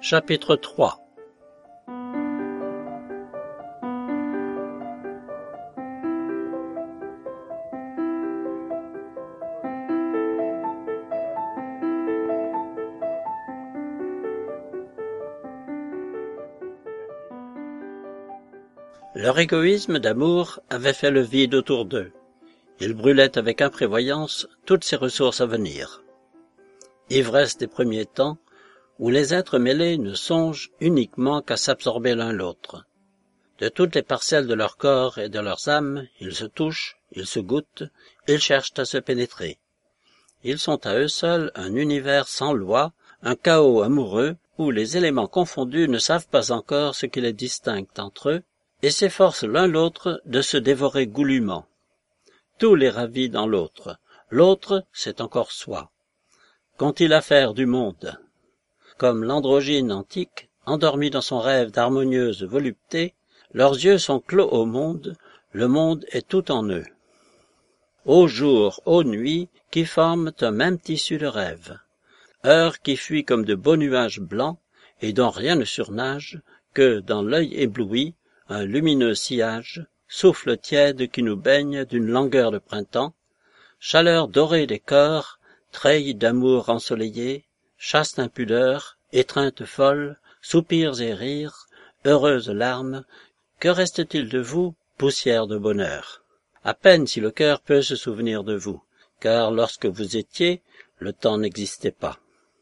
Chapitre 3. Leur égoïsme d'amour avait fait le vide autour d'eux. Ils brûlaient avec imprévoyance toutes ces ressources à venir. Ivresse des premiers temps, où les êtres mêlés ne songent uniquement qu'à s'absorber l'un l'autre. De toutes les parcelles de leur corps et de leurs âmes, ils se touchent, ils se goûtent, ils cherchent à se pénétrer. Ils sont à eux seuls un univers sans loi, un chaos amoureux, où les éléments confondus ne savent pas encore ce qui les distingue entre eux, et s'efforcent l'un l'autre de se dévorer goulûment. Tout les ravit dans l'autre. L'autre, c'est encore soi. Qu'ont-ils à faire du monde? Comme l'androgyne antique, endormi dans son rêve d'harmonieuse volupté, leurs yeux sont clos au monde, le monde est tout en eux. Ô jour, ô nuit, qui forment un même tissu de rêve. Heures qui fuient comme de beaux nuages blancs, et dont rien ne surnage, que, dans l'œil ébloui, un lumineux sillage, souffle tiède qui nous baigne d'une langueur de printemps, chaleur dorée des corps, treilles d'amour ensoleillées, chaste impudeur, étreinte folle, soupirs et rires, heureuses larmes, que reste-t-il de vous, poussière de bonheur? À peine si le cœur peut se souvenir de vous, car lorsque vous étiez, le temps n'existait pas.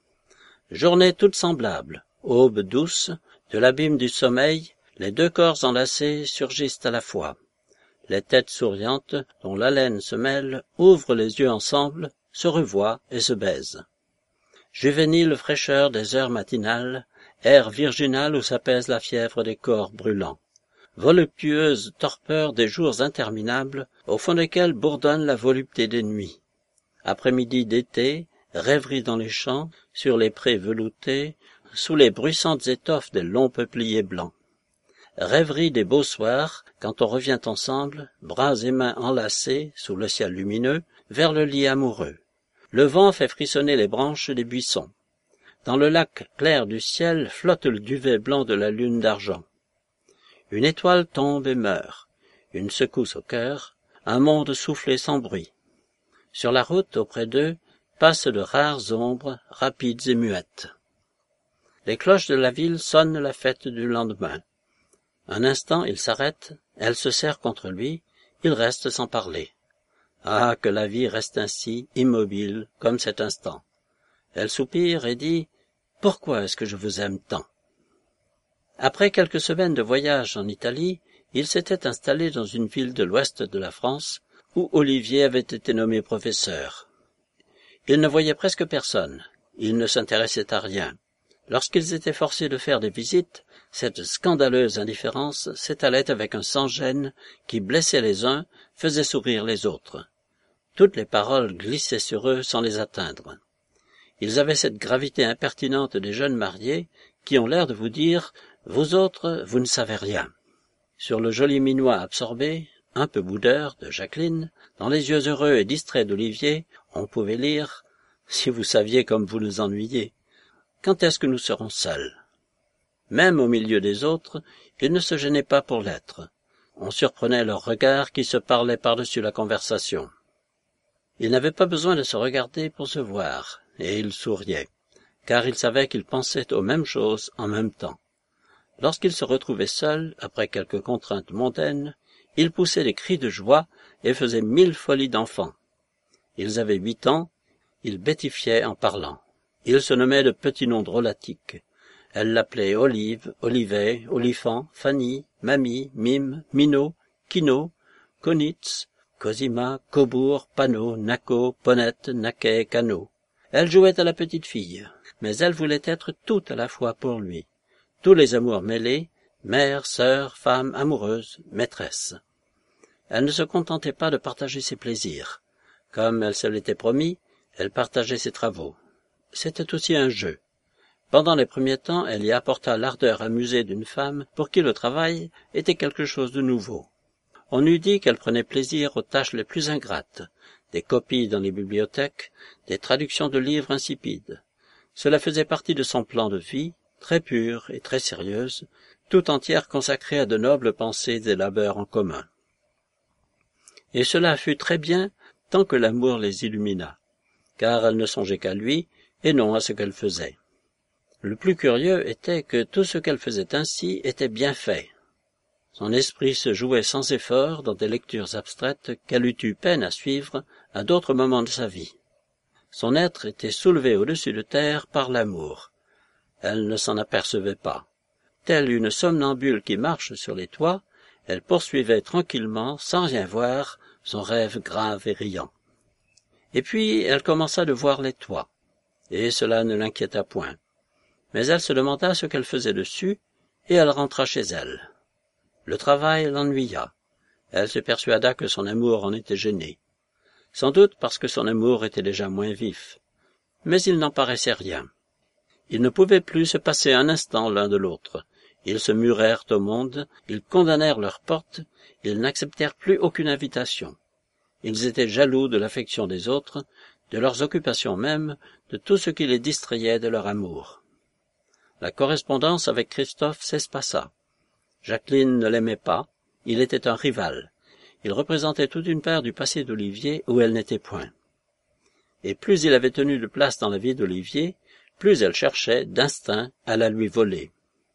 Journée toute semblable, aube douce, de l'abîme du sommeil, les deux corps enlacés surgissent à la fois. Les têtes souriantes, dont l'haleine se mêle, ouvrent les yeux ensemble, se revoient et se baisent. Juvénile fraîcheur des heures matinales, air virginal où s'apaise la fièvre des corps brûlants. Voluptueuse torpeur des jours interminables, au fond desquels bourdonne la volupté des nuits. Après-midi d'été, rêverie dans les champs, sur les prés veloutés, sous les bruissantes étoffes des longs peupliers blancs. Rêverie des beaux soirs, quand on revient ensemble, bras et mains enlacés, sous le ciel lumineux, vers le lit amoureux. Le vent fait frissonner les branches des buissons. Dans le lac clair du ciel flotte le duvet blanc de la lune d'argent. Une étoile tombe et meurt, une secousse au cœur, un monde soufflé sans bruit. Sur la route, auprès d'eux, passent de rares ombres, rapides et muettes. Les cloches de la ville sonnent la fête du lendemain. Un instant, il s'arrête, elle se serre contre lui, il reste sans parler. Ah, que la vie reste ainsi, immobile, comme cet instant. Elle soupire et dit « Pourquoi est-ce que je vous aime tant ?» Après quelques semaines de voyage en Italie, il s'était installé dans une ville de l'ouest de la France, où Olivier avait été nommé professeur. Il ne voyait presque personne, il ne s'intéressait à rien. Lorsqu'ils étaient forcés de faire des visites, cette scandaleuse indifférence s'étalait avec un sans-gêne qui blessait les uns, faisait sourire les autres. Toutes les paroles glissaient sur eux sans les atteindre. Ils avaient cette gravité impertinente des jeunes mariés qui ont l'air de vous dire « Vous autres, vous ne savez rien ». Sur le joli minois absorbé, un peu boudeur, de Jacqueline, dans les yeux heureux et distraits d'Olivier, on pouvait lire « Si vous saviez comme vous nous ennuyez, quand est-ce que nous serons seuls ?» Même au milieu des autres, ils ne se gênaient pas pour l'être. On surprenait leurs regards qui se parlaient par-dessus la conversation. Ils n'avaient pas besoin de se regarder pour se voir, et ils souriaient, car ils savaient qu'ils pensaient aux mêmes choses en même temps. Lorsqu'ils se retrouvaient seuls, après quelques contraintes mondaines, ils poussaient des cris de joie et faisaient 1000 folies d'enfants. Ils avaient 8 ans, ils bêtifiaient en parlant. Ils se nommaient de petits noms drôlatiques. Elle l'appelait Olive, Olivet, Olifant, Fanny, Mamie, Mime, Minot, Kino, Konitz, Cosima, Cobourg, Panot, Naco, Ponette, Naquet, Cano. Elle jouait à la petite fille, mais elle voulait être tout à la fois pour lui. Tous les amours mêlés, mère, sœur, femme, amoureuse, maîtresse. Elle ne se contentait pas de partager ses plaisirs. Comme elle se l'était promis, elle partageait ses travaux. C'était aussi un jeu. Pendant les premiers temps, elle y apporta l'ardeur amusée d'une femme pour qui le travail était quelque chose de nouveau. On eût dit qu'elle prenait plaisir aux tâches les plus ingrates, des copies dans les bibliothèques, des traductions de livres insipides. Cela faisait partie de son plan de vie, très pure et très sérieuse, tout entière consacrée à de nobles pensées et labeurs en commun. Et cela fut très bien tant que l'amour les illumina, car elle ne songeait qu'à lui et non à ce qu'elle faisait. Le plus curieux était que tout ce qu'elle faisait ainsi était bien fait. Son esprit se jouait sans effort dans des lectures abstraites qu'elle eût eu peine à suivre à d'autres moments de sa vie. Son être était soulevé au-dessus de terre par l'amour. Elle ne s'en apercevait pas. Telle une somnambule qui marche sur les toits, elle poursuivait tranquillement, sans rien voir, son rêve grave et riant. Et puis elle commença de voir les toits, et cela ne l'inquiéta point. Mais elle se demanda ce qu'elle faisait dessus, et elle rentra chez elle. Le travail l'ennuya. Elle se persuada que son amour en était gêné. Sans doute parce que son amour était déjà moins vif. Mais il n'en paraissait rien. Ils ne pouvaient plus se passer un instant l'un de l'autre. Ils se murèrent au monde, ils condamnèrent leurs portes, ils n'acceptèrent plus aucune invitation. Ils étaient jaloux de l'affection des autres, de leurs occupations même, de tout ce qui les distrayait de leur amour. La correspondance avec Christophe s'espaça. Jacqueline ne l'aimait pas, il était un rival. Il représentait toute une part du passé d'Olivier où elle n'était point. Et plus il avait tenu de place dans la vie d'Olivier, plus elle cherchait, d'instinct, à la lui voler.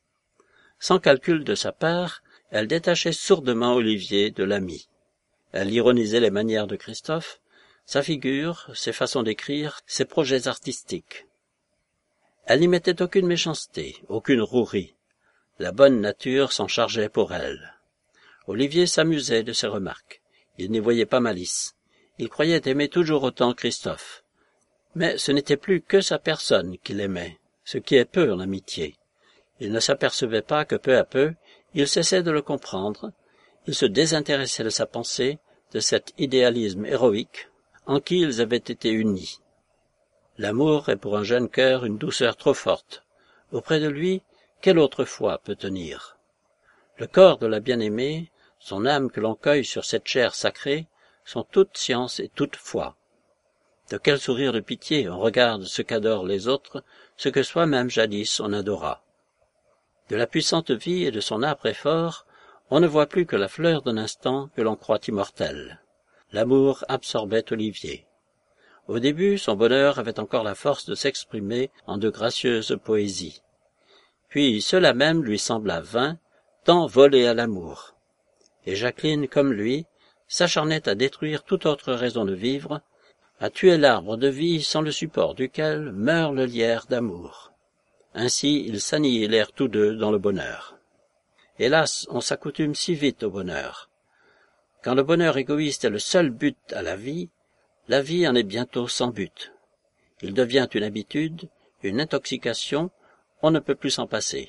Sans calcul de sa part, elle détachait sourdement Olivier de l'ami. Elle ironisait les manières de Christophe, sa figure, ses façons d'écrire, ses projets artistiques. Elle n'y mettait aucune méchanceté, aucune rouerie. La bonne nature s'en chargeait pour elle. Olivier s'amusait de ses remarques. Il n'y voyait pas malice. Il croyait aimer toujours autant Christophe. Mais ce n'était plus que sa personne qu'il aimait, ce qui est peu en amitié. Il ne s'apercevait pas que peu à peu, il cessait de le comprendre, il se désintéressait de sa pensée, de cet idéalisme héroïque en qui ils avaient été unis. L'amour est pour un jeune cœur une douceur trop forte. Auprès de lui, quelle autre foi peut tenir? Le corps de la bien-aimée, son âme que l'on cueille sur cette chair sacrée, sont toute science et toute foi. De quel sourire de pitié on regarde ce qu'adorent les autres, ce que soi-même jadis on adora. De la puissante vie et de son âpre effort, on ne voit plus que la fleur d'un instant que l'on croit immortelle. L'amour absorbait Olivier. Au début, son bonheur avait encore la force de s'exprimer en de gracieuses poésies. Puis cela même lui sembla vain, tant volé à l'amour. Et Jacqueline, comme lui, s'acharnait à détruire toute autre raison de vivre, à tuer l'arbre de vie sans le support duquel meurt le lierre d'amour. Ainsi ils s'annihilèrent tous deux dans le bonheur. Hélas, on s'accoutume si vite au bonheur. Quand le bonheur égoïste est le seul but à la vie en est bientôt sans but. Il devient une habitude, une intoxication, on ne peut plus s'en passer.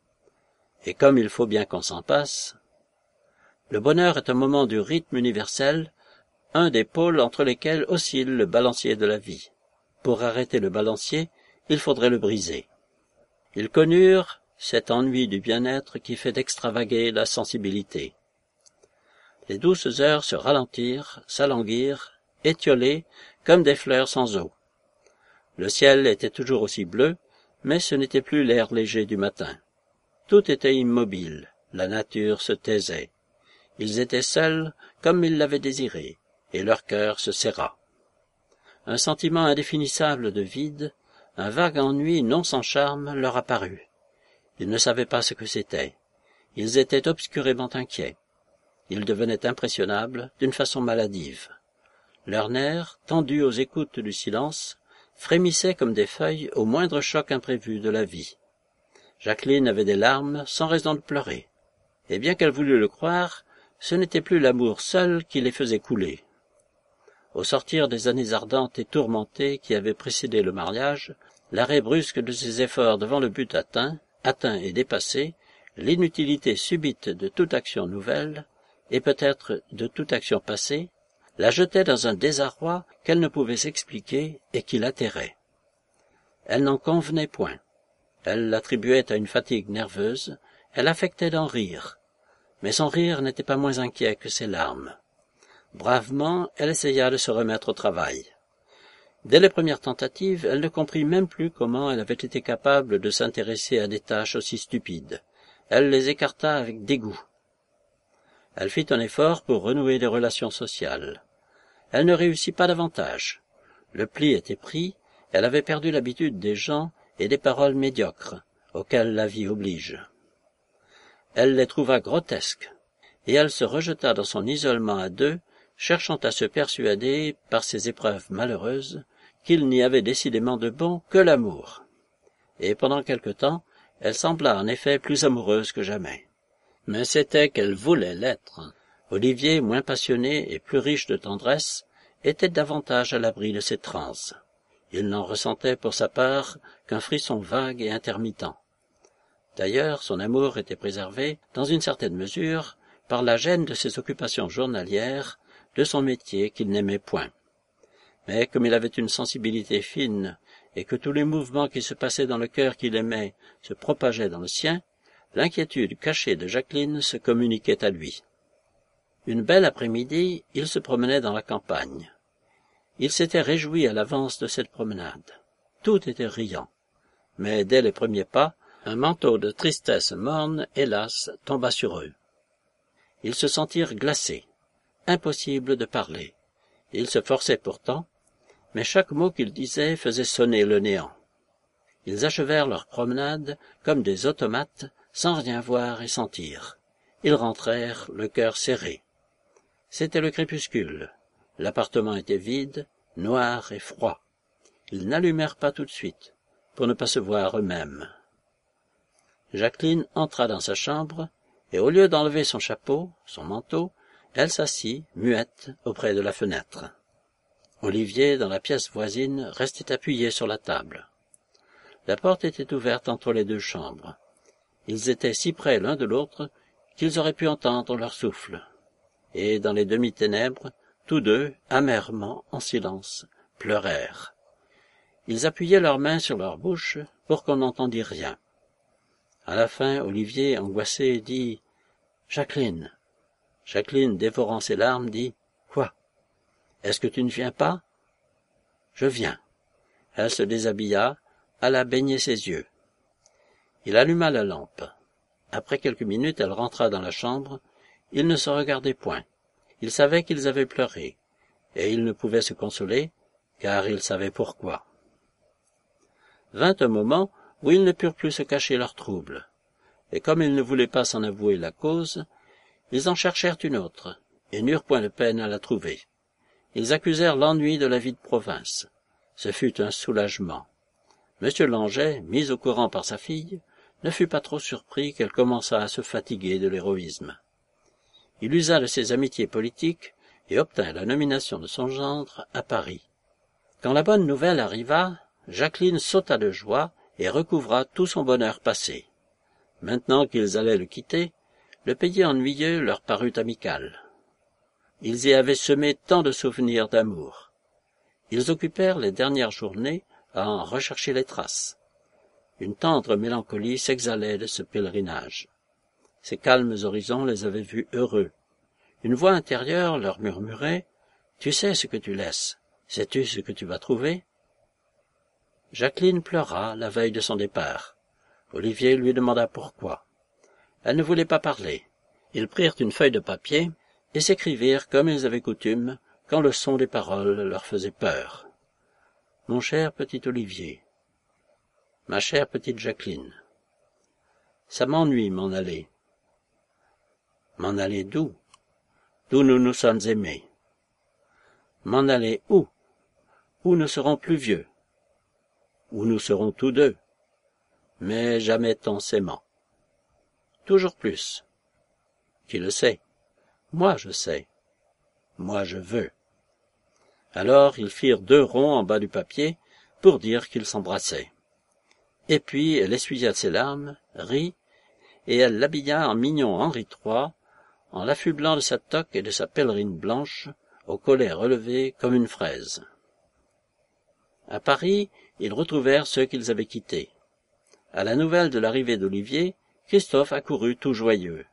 Et comme il faut bien qu'on s'en passe, le bonheur est un moment du rythme universel, un des pôles entre lesquels oscille le balancier de la vie. Pour arrêter le balancier, il faudrait le briser. Ils connurent cet ennui du bien-être qui fait extravaguer la sensibilité. Les douces heures se ralentirent, s'alanguirent, étiolées, comme des fleurs sans eau. Le ciel était toujours aussi bleu, mais ce n'était plus l'air léger du matin. Tout était immobile, la nature se taisait. Ils étaient seuls comme ils l'avaient désiré, et leur cœur se serra. Un sentiment indéfinissable de vide, un vague ennui non sans charme leur apparut. Ils ne savaient pas ce que c'était. Ils étaient obscurément inquiets. Ils devenaient impressionnables d'une façon maladive. Leurs nerfs, tendus aux écoutes du silence, frémissaient comme des feuilles au moindre choc imprévu de la vie. Jacqueline avait des larmes sans raison de pleurer. Et bien qu'elle voulût le croire, ce n'était plus l'amour seul qui les faisait couler. Au sortir des années ardentes et tourmentées qui avaient précédé le mariage, l'arrêt brusque de ses efforts devant le but atteint et dépassé, l'inutilité subite de toute action nouvelle, et peut-être de toute action passée, la jetait dans un désarroi qu'elle ne pouvait s'expliquer et qui l'atterrait. Elle n'en convenait point. Elle l'attribuait à une fatigue nerveuse, elle affectait d'en rire. Mais son rire n'était pas moins inquiet que ses larmes. Bravement, elle essaya de se remettre au travail. Dès les premières tentatives, elle ne comprit même plus comment elle avait été capable de s'intéresser à des tâches aussi stupides. Elle les écarta avec dégoût. Elle fit un effort pour renouer des relations sociales. Elle ne réussit pas davantage. Le pli était pris, elle avait perdu l'habitude des gens et des paroles médiocres, auxquelles la vie oblige. Elle les trouva grotesques, et elle se rejeta dans son isolement à deux, cherchant à se persuader, par ces épreuves malheureuses, qu'il n'y avait décidément de bon que l'amour. Et pendant quelque temps, elle sembla en effet plus amoureuse que jamais. Mais c'était qu'elle voulait l'être. Olivier, moins passionné et plus riche de tendresse, était davantage à l'abri de ces transes. Il n'en ressentait pour sa part qu'un frisson vague et intermittent. D'ailleurs, son amour était préservé, dans une certaine mesure, par la gêne de ses occupations journalières, de son métier qu'il n'aimait point. Mais comme il avait une sensibilité fine, et que tous les mouvements qui se passaient dans le cœur qu'il aimait se propageaient dans le sien, l'inquiétude cachée de Jacqueline se communiquait à lui. Une belle après-midi, il se promenait dans la campagne. Il s'était réjoui à l'avance de cette promenade. Tout était riant. Mais dès les premiers pas, un manteau de tristesse morne, hélas, tomba sur eux. Ils se sentirent glacés. Impossible de parler. Ils se forçaient pourtant, mais chaque mot qu'ils disaient faisait sonner le néant. Ils achevèrent leur promenade comme des automates, sans rien voir et sentir. Ils rentrèrent, le cœur serré. C'était le crépuscule. L'appartement était vide, noir et froid. Ils n'allumèrent pas tout de suite, pour ne pas se voir eux-mêmes. Jacqueline entra dans sa chambre, et au lieu d'enlever son chapeau, son manteau, elle s'assit, muette, auprès de la fenêtre. Olivier, dans la pièce voisine, restait appuyé sur la table. La porte était ouverte entre les deux chambres. Ils étaient si près l'un de l'autre qu'ils auraient pu entendre leur souffle. Et dans les demi-ténèbres, tous deux, amèrement, en silence, pleurèrent. Ils appuyaient leurs mains sur leur bouche pour qu'on n'entendît rien. À la fin, Olivier, angoissé, dit « Jacqueline ». Jacqueline, dévorant ses larmes, dit « Quoi ? Est-ce que tu ne viens pas ?»« Je viens. » Elle se déshabilla, alla baigner ses yeux. Il alluma la lampe. Après quelques minutes, elle rentra dans la chambre. Ils ne se regardaient point. Ils savaient qu'ils avaient pleuré, et ils ne pouvaient se consoler, car ils savaient pourquoi. Vint un moment où ils ne purent plus se cacher leur trouble, et comme ils ne voulaient pas s'en avouer la cause, ils en cherchèrent une autre, et n'eurent point de peine à la trouver. Ils accusèrent l'ennui de la vie de province. Ce fut un soulagement. Monsieur Langeais, mis au courant par sa fille, ne fut pas trop surpris qu'elle commençât à se fatiguer de l'héroïsme. Il usa de ses amitiés politiques et obtint la nomination de son gendre à Paris. Quand la bonne nouvelle arriva, Jacqueline sauta de joie et recouvra tout son bonheur passé. Maintenant qu'ils allaient le quitter, le pays ennuyeux leur parut amical. Ils y avaient semé tant de souvenirs d'amour. Ils occupèrent les dernières journées à en rechercher les traces. Une tendre mélancolie s'exhalait de ce pèlerinage. Ces calmes horizons les avaient vus heureux. Une voix intérieure leur murmurait « Tu sais ce que tu laisses, sais-tu ce que tu vas trouver ?» Jacqueline pleura la veille de son départ. Olivier lui demanda pourquoi. Elle ne voulait pas parler. Ils prirent une feuille de papier et s'écrivirent comme ils avaient coutume quand le son des paroles leur faisait peur. « Mon cher petit Olivier, ma chère petite Jacqueline, ça m'ennuie m'en aller. » « M'en aller d'où ? D'où nous nous sommes aimés. »« M'en aller où ? Où nous serons plus vieux. Où nous serons tous deux. Mais jamais tant s'aimant. Toujours plus. Qui le sait ? Moi je sais. Moi je veux. » Alors ils firent 2 ronds en bas du papier pour dire qu'ils s'embrassaient. Et puis elle essuya ses larmes, rit, et elle l'habilla en mignon Henri III, en l'affublant de sa toque et de sa pèlerine blanche, au collet relevé comme une fraise. À Paris, ils retrouvèrent ceux qu'ils avaient quittés. À la nouvelle de l'arrivée d'Olivier, Christophe accourut tout joyeux.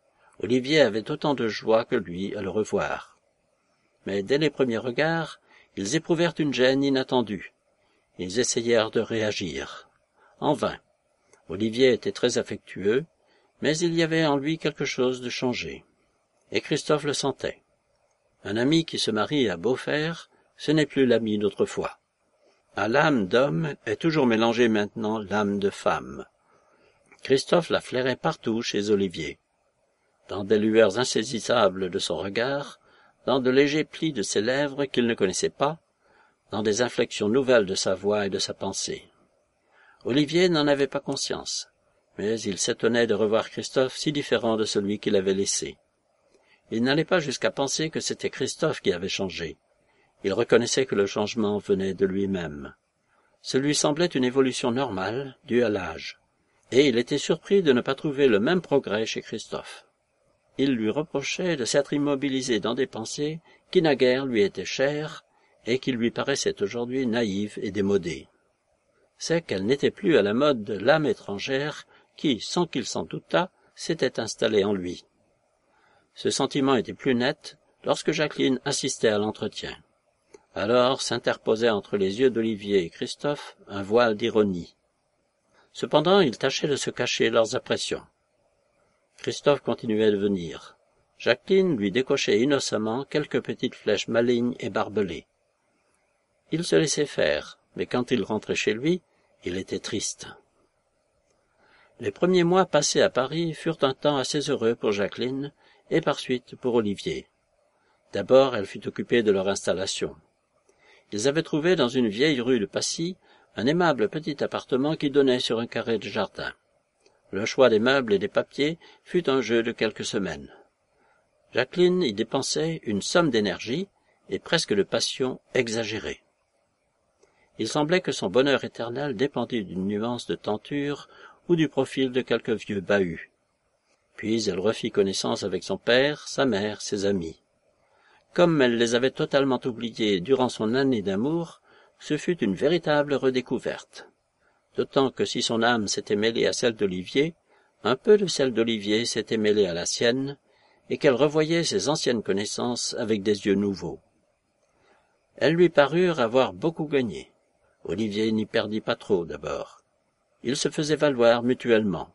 Olivier avait autant de joie que lui à le revoir. Mais dès les premiers regards, Ils éprouvèrent une gêne inattendue. Ils essayèrent de réagir. En vain. Olivier était très affectueux, mais il y avait en lui quelque chose de changé. Et Christophe le sentait. Un ami qui se marie à Beaufort, ce n'est plus l'ami d'autrefois. À l'âme d'homme est toujours mélangée maintenant l'âme de femme. Christophe la flairait partout chez Olivier. Dans des lueurs insaisissables de son regard, dans de légers plis de ses lèvres qu'il ne connaissait pas, dans des inflexions nouvelles de sa voix et de sa pensée. Olivier n'en avait pas conscience, mais il s'étonnait de revoir Christophe si différent de celui qu'il avait laissé. Il n'allait pas jusqu'à penser que c'était Christophe qui avait changé. Il reconnaissait que le changement venait de lui-même. Ce lui semblait une évolution normale, due à l'âge, et il était surpris de ne pas trouver le même progrès chez Christophe. Il lui reprochait de s'être immobilisé dans des pensées qui naguère lui étaient chères et qui lui paraissaient aujourd'hui naïves et démodées. C'est qu'elle n'était plus à la mode de l'âme étrangère qui, sans qu'il s'en doutât, s'était installée en lui. Ce sentiment était plus net lorsque Jacqueline assistait à l'entretien. Alors s'interposait entre les yeux d'Olivier et Christophe un voile d'ironie. Cependant, ils tâchaient de se cacher leurs impressions. Christophe continuait de venir. Jacqueline lui décochait innocemment quelques petites flèches malignes et barbelées. Il se laissait faire, mais quand il rentrait chez lui, il était triste. Les premiers mois passés à Paris furent un temps assez heureux pour Jacqueline et par suite pour Olivier. D'abord, elle fut occupée de leur installation. Ils avaient trouvé dans une vieille rue de Passy un aimable petit appartement qui donnait sur un carré de jardin. Le choix des meubles et des papiers fut un jeu de quelques semaines. Jacqueline y dépensait une somme d'énergie et presque de passion exagérée. Il semblait que son bonheur éternel dépendait d'une nuance de tenture ou du profil de quelques vieux bahuts. Puis elle refit connaissance avec son père, sa mère, ses amis. Comme elle les avait totalement oubliés durant son année d'amour, ce fut une véritable redécouverte. D'autant que si son âme s'était mêlée à celle d'Olivier, un peu de celle d'Olivier s'était mêlée à la sienne, et qu'elle revoyait ses anciennes connaissances avec des yeux nouveaux. Elles lui parurent avoir beaucoup gagné. Olivier n'y perdit pas trop d'abord. Ils se faisaient valoir mutuellement.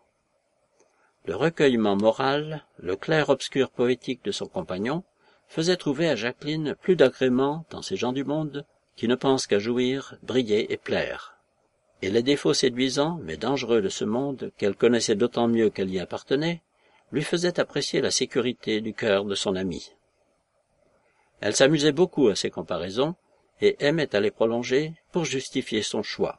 Le recueillement moral, le clair-obscur poétique de son compagnon, faisait trouver à Jacqueline plus d'agrément dans ces gens du monde qui ne pensent qu'à jouir, briller et plaire. Et les défauts séduisants mais dangereux de ce monde, qu'elle connaissait d'autant mieux qu'elle y appartenait, lui faisaient apprécier la sécurité du cœur de son ami. Elle s'amusait beaucoup à ces comparaisons et aimait à les prolonger pour justifier son choix.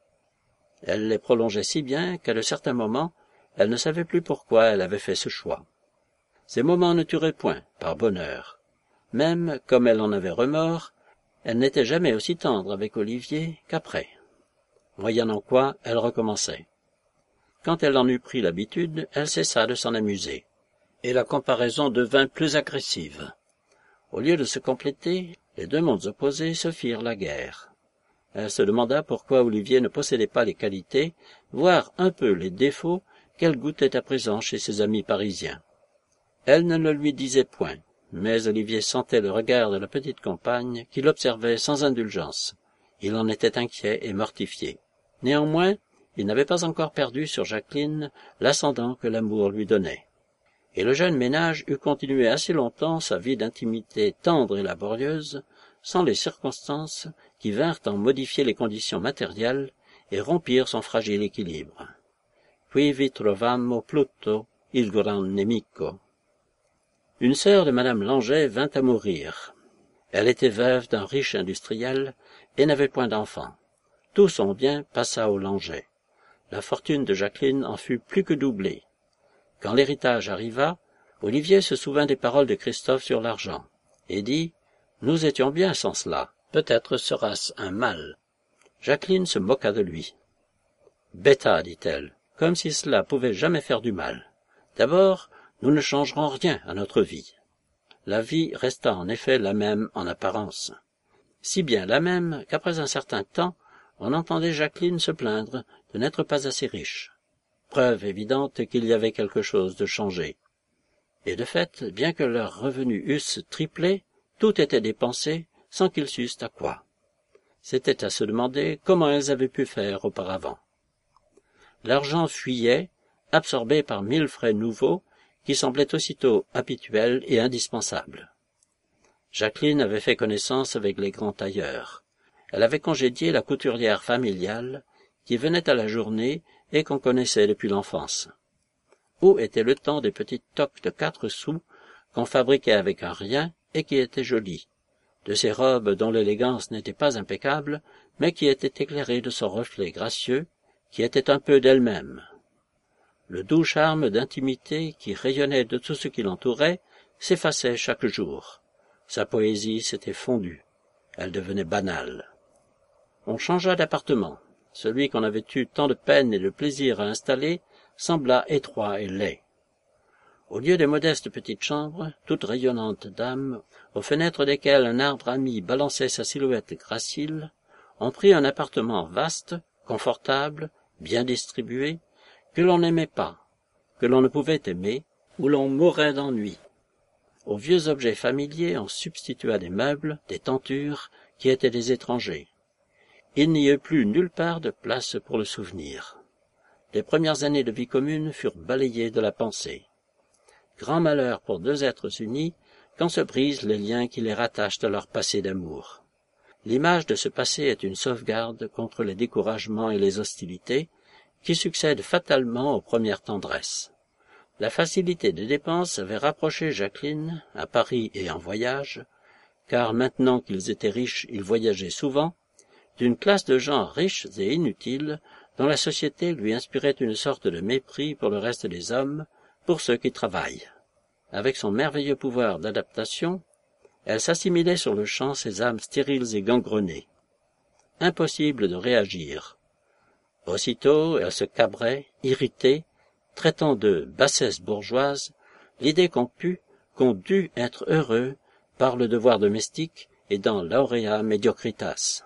Elle les prolongeait si bien qu'à de certains moments, elle ne savait plus pourquoi elle avait fait ce choix. Ces moments ne duraient point, par bonheur. Même, comme elle en avait remords, elle n'était jamais aussi tendre avec Olivier qu'après. Moyennant quoi, elle recommençait. Quand elle en eut pris l'habitude, elle cessa de s'en amuser, et la comparaison devint plus agressive. Au lieu de se compléter, les deux mondes opposés se firent la guerre. Elle se demanda pourquoi Olivier ne possédait pas les qualités, voire un peu les défauts, qu'elle goûtait à présent chez ses amis parisiens. Elle ne le lui disait point, mais Olivier sentait le regard de la petite compagne qui l'observait sans indulgence. Il en était inquiet et mortifié. Néanmoins, il n'avait pas encore perdu sur Jacqueline l'ascendant que l'amour lui donnait. Et le jeune ménage eût continué assez longtemps sa vie d'intimité tendre et laborieuse, sans les circonstances qui vinrent en modifier les conditions matérielles et rompirent son fragile équilibre. Quivi trovammo Pluto, il gran nemico. Une sœur de madame Langeais vint à mourir. Elle était veuve d'un riche industriel et n'avait point d'enfant. Tout son bien passa aux Langeais. La fortune de Jacqueline en fut plus que doublée. Quand l'héritage arriva, Olivier se souvint des paroles de Christophe sur l'argent, et dit « Nous étions bien sans cela, peut-être sera-ce un mal. » Jacqueline se moqua de lui. « Bêta, dit-elle, comme si cela pouvait jamais faire du mal. D'abord, nous ne changerons rien à notre vie. » La vie resta en effet la même en apparence. Si bien la même qu'après un certain temps, on entendait Jacqueline se plaindre de n'être pas assez riche. Preuve évidente qu'il y avait quelque chose de changé. Et de fait, bien que leurs revenus eussent triplé, tout était dépensé, sans qu'ils sussent à quoi. C'était à se demander comment elles avaient pu faire auparavant. L'argent fuyait, absorbé par 1000 frais nouveaux qui semblaient aussitôt habituels et indispensables. Jacqueline avait fait connaissance avec les grands tailleurs. Elle avait congédié la couturière familiale qui venait à la journée et qu'on connaissait depuis l'enfance. Où était le temps des petites toques de 4 sous qu'on fabriquait avec un rien et qui étaient jolies, de ces robes dont l'élégance n'était pas impeccable, mais qui étaient éclairées de son reflet gracieux, qui était un peu d'elle-même. Le doux charme d'intimité qui rayonnait de tout ce qui l'entourait s'effaçait chaque jour. Sa poésie s'était fondue. Elle devenait banale. On changea d'appartement. Celui qu'on avait eu tant de peine et de plaisir à installer sembla étroit et laid. Au lieu des modestes petites chambres, toutes rayonnantes d'âme, aux fenêtres desquelles un arbre ami balançait sa silhouette gracile, on prit un appartement vaste, confortable, bien distribué, que l'on n'aimait pas, que l'on ne pouvait aimer, où l'on mourait d'ennui. Aux vieux objets familiers on substitua des meubles, des tentures, qui étaient des étrangers. Il n'y eut plus nulle part de place pour le souvenir. Les premières années de vie commune furent balayées de la pensée. Grand malheur pour 2 êtres unis quand se brisent les liens qui les rattachent à leur passé d'amour. L'image de ce passé est une sauvegarde contre les découragements et les hostilités qui succèdent fatalement aux premières tendresses. La facilité des dépenses avait rapproché Jacqueline, à Paris et en voyage, car maintenant qu'ils étaient riches, ils voyageaient souvent, d'une classe de gens riches et inutiles, dont la société lui inspirait une sorte de mépris pour le reste des hommes, pour ceux qui travaillent. Avec son merveilleux pouvoir d'adaptation, elle s'assimilait sur le champ ces âmes stériles et gangrenées. Impossible de réagir. Aussitôt, elle se cabrait, irritée, traitant de bassesse bourgeoise l'idée qu'on dût être heureux par le devoir domestique et dans l'aurea mediocritas.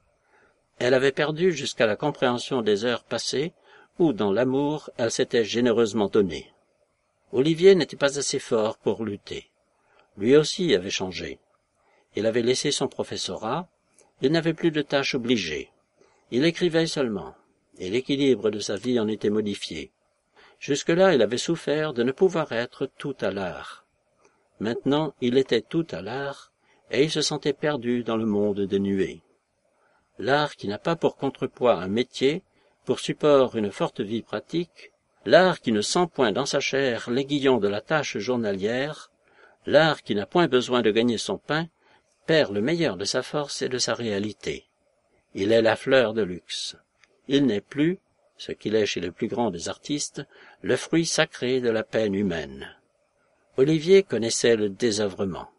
Elle avait perdu jusqu'à la compréhension des heures passées où, dans l'amour, elle s'était généreusement donnée. Olivier n'était pas assez fort pour lutter. Lui aussi avait changé. Il avait laissé son professorat, il n'avait plus de tâches obligées. Il écrivait seulement, et l'équilibre de sa vie en était modifié. Jusque-là, il avait souffert de ne pouvoir être tout à l'art. Maintenant, il était tout à l'art, et il se sentait perdu dans le monde des nuées. L'art qui n'a pas pour contrepoids un métier, pour support une forte vie pratique, l'art qui ne sent point dans sa chair l'aiguillon de la tâche journalière, l'art qui n'a point besoin de gagner son pain, perd le meilleur de sa force et de sa réalité. Il est la fleur de luxe. Il n'est plus, ce qu'il est chez le plus grand des artistes, le fruit sacré de la peine humaine. Olivier connaissait le désœuvrement.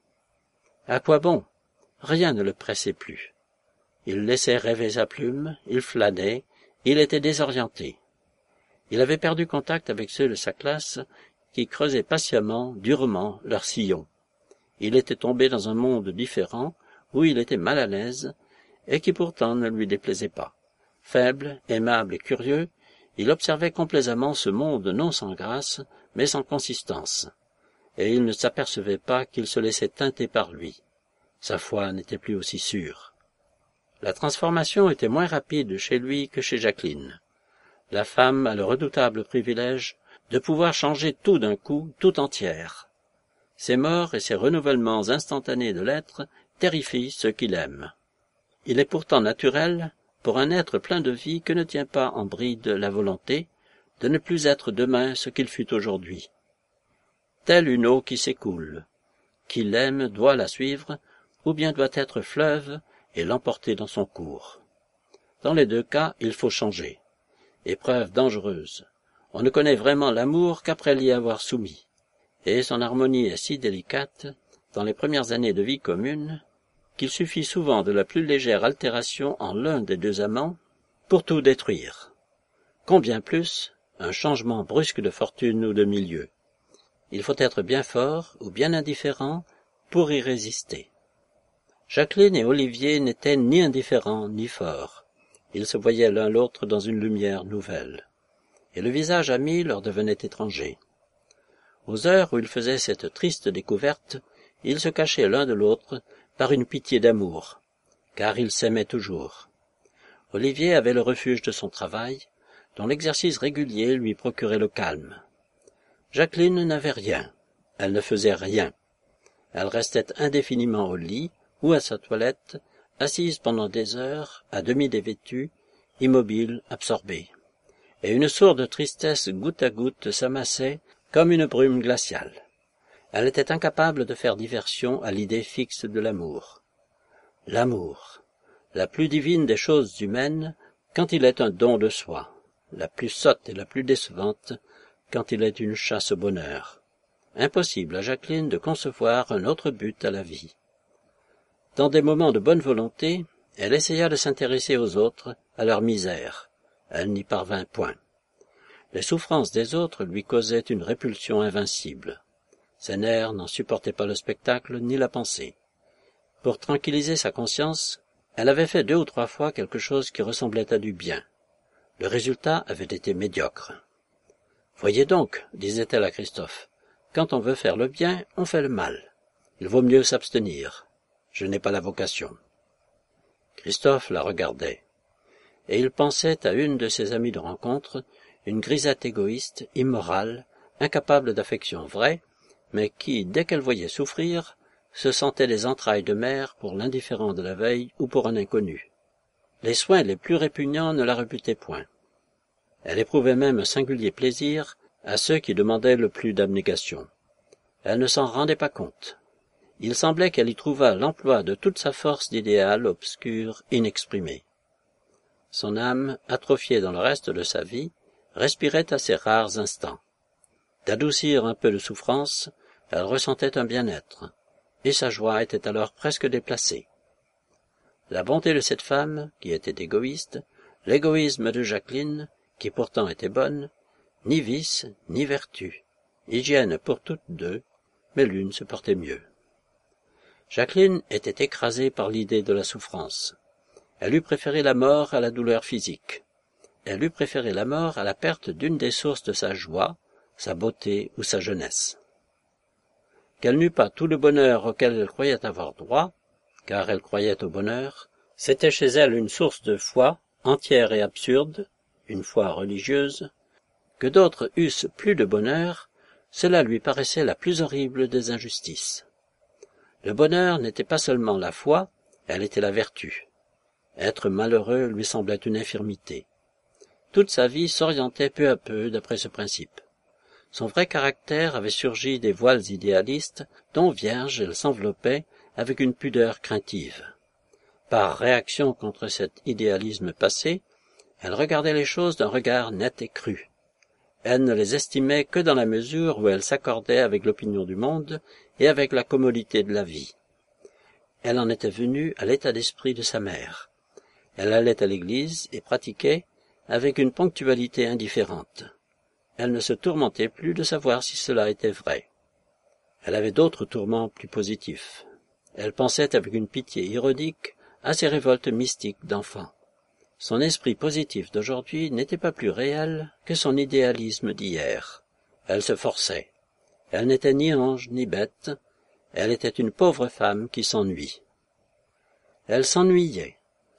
À quoi bon? Rien ne le pressait plus. Il laissait rêver sa plume, il flânait, il était désorienté. Il avait perdu contact avec ceux de sa classe qui creusaient patiemment, durement, leur sillon. Il était tombé dans un monde différent, où il était mal à l'aise, et qui pourtant ne lui déplaisait pas. Faible, aimable et curieux, il observait complaisamment ce monde non sans grâce, mais sans consistance, et il ne s'apercevait pas qu'il se laissait teinter par lui. Sa foi n'était plus aussi sûre. La transformation était moins rapide chez lui que chez Jacqueline. La femme a le redoutable privilège de pouvoir changer tout d'un coup, tout entière. Ces morts et ces renouvellements instantanés de l'être terrifient ceux qui l'aiment. Il est pourtant naturel, pour un être plein de vie que ne tient pas en bride la volonté, de ne plus être demain ce qu'il fut aujourd'hui. Telle une eau qui s'écoule. Qui l'aime doit la suivre, ou bien doit être fleuve et l'emporter dans son cours. Dans les 2 cas, il faut changer. Épreuve dangereuse. On ne connaît vraiment l'amour qu'après l'y avoir soumis. Et son harmonie est si délicate, dans les premières années de vie commune, qu'il suffit souvent de la plus légère altération en l'un des 2 amants pour tout détruire. Combien plus un changement brusque de fortune ou de milieu. Il faut être bien fort ou bien indifférent pour y résister. Jacqueline et Olivier n'étaient ni indifférents ni forts. Ils se voyaient l'un l'autre dans une lumière nouvelle. Et le visage ami leur devenait étranger. Aux heures où ils faisaient cette triste découverte, ils se cachaient l'un de l'autre, par une pitié d'amour, car ils s'aimaient toujours. Olivier avait le refuge de son travail, dont l'exercice régulier lui procurait le calme. Jacqueline n'avait rien, elle ne faisait rien. Elle restait indéfiniment au lit ou à sa toilette, assise pendant des heures, à demi dévêtue, immobile, absorbée. Et une sourde tristesse goutte à goutte s'amassait comme une brume glaciale. Elle était incapable de faire diversion à l'idée fixe de l'amour. L'amour, la plus divine des choses humaines, quand il est un don de soi, la plus sotte et la plus décevante, quand il est une chasse au bonheur. Impossible à Jacqueline de concevoir un autre but à la vie. Dans des moments de bonne volonté, elle essaya de s'intéresser aux autres, à leur misère. Elle n'y parvint point. Les souffrances des autres lui causaient une répulsion invincible. Ses nerfs n'en supportaient pas le spectacle ni la pensée. Pour tranquilliser sa conscience, elle avait fait 2 ou 3 fois quelque chose qui ressemblait à du bien. Le résultat avait été médiocre. « Voyez donc, disait-elle à Christophe, quand on veut faire le bien, on fait le mal. Il vaut mieux s'abstenir. Je n'ai pas la vocation. » Christophe la regardait, et il pensait à une de ses amies de rencontre, une grisette égoïste, immorale, incapable d'affection vraie, mais qui, dès qu'elle voyait souffrir, se sentait les entrailles de mer pour l'indifférent de la veille ou pour un inconnu. Les soins les plus répugnants ne la rebutaient point. Elle éprouvait même un singulier plaisir à ceux qui demandaient le plus d'abnégation. Elle ne s'en rendait pas compte. Il semblait qu'elle y trouvât l'emploi de toute sa force d'idéal obscur, inexprimé. Son âme, atrophiée dans le reste de sa vie, respirait à ces rares instants. D'adoucir un peu de souffrance, elle ressentait un bien-être, et sa joie était alors presque déplacée. La bonté de cette femme, qui était égoïste, l'égoïsme de Jacqueline, qui pourtant était bonne, ni vice, ni vertu, hygiène pour toutes deux, mais l'une se portait mieux. Jacqueline était écrasée par l'idée de la souffrance. Elle eût préféré la mort à la douleur physique. Elle eût préféré la mort à la perte d'une des sources de sa joie, sa beauté ou sa jeunesse. Qu'elle n'eût pas tout le bonheur auquel elle croyait avoir droit, car elle croyait au bonheur, c'était chez elle une source de foi entière et absurde, une foi religieuse. Que d'autres eussent plus de bonheur, cela lui paraissait la plus horrible des injustices. Le bonheur n'était pas seulement la foi, elle était la vertu. Être malheureux lui semblait une infirmité. Toute sa vie s'orientait peu à peu d'après ce principe. Son vrai caractère avait surgi des voiles idéalistes dont vierge elle s'enveloppait avec une pudeur craintive. Par réaction contre cet idéalisme passé, elle regardait les choses d'un regard net et cru. Elle ne les estimait que dans la mesure où elles s'accordaient avec l'opinion du monde et avec la commodité de la vie. Elle en était venue à l'état d'esprit de sa mère. Elle allait à l'église et pratiquait avec une ponctualité indifférente. Elle ne se tourmentait plus de savoir si cela était vrai. Elle avait d'autres tourments plus positifs. Elle pensait avec une pitié ironique à ses révoltes mystiques d'enfant. Son esprit positif d'aujourd'hui n'était pas plus réel que son idéalisme d'hier. Elle se forçait. Elle n'était ni ange ni bête. Elle était une pauvre femme qui s'ennuie. Elle s'ennuyait.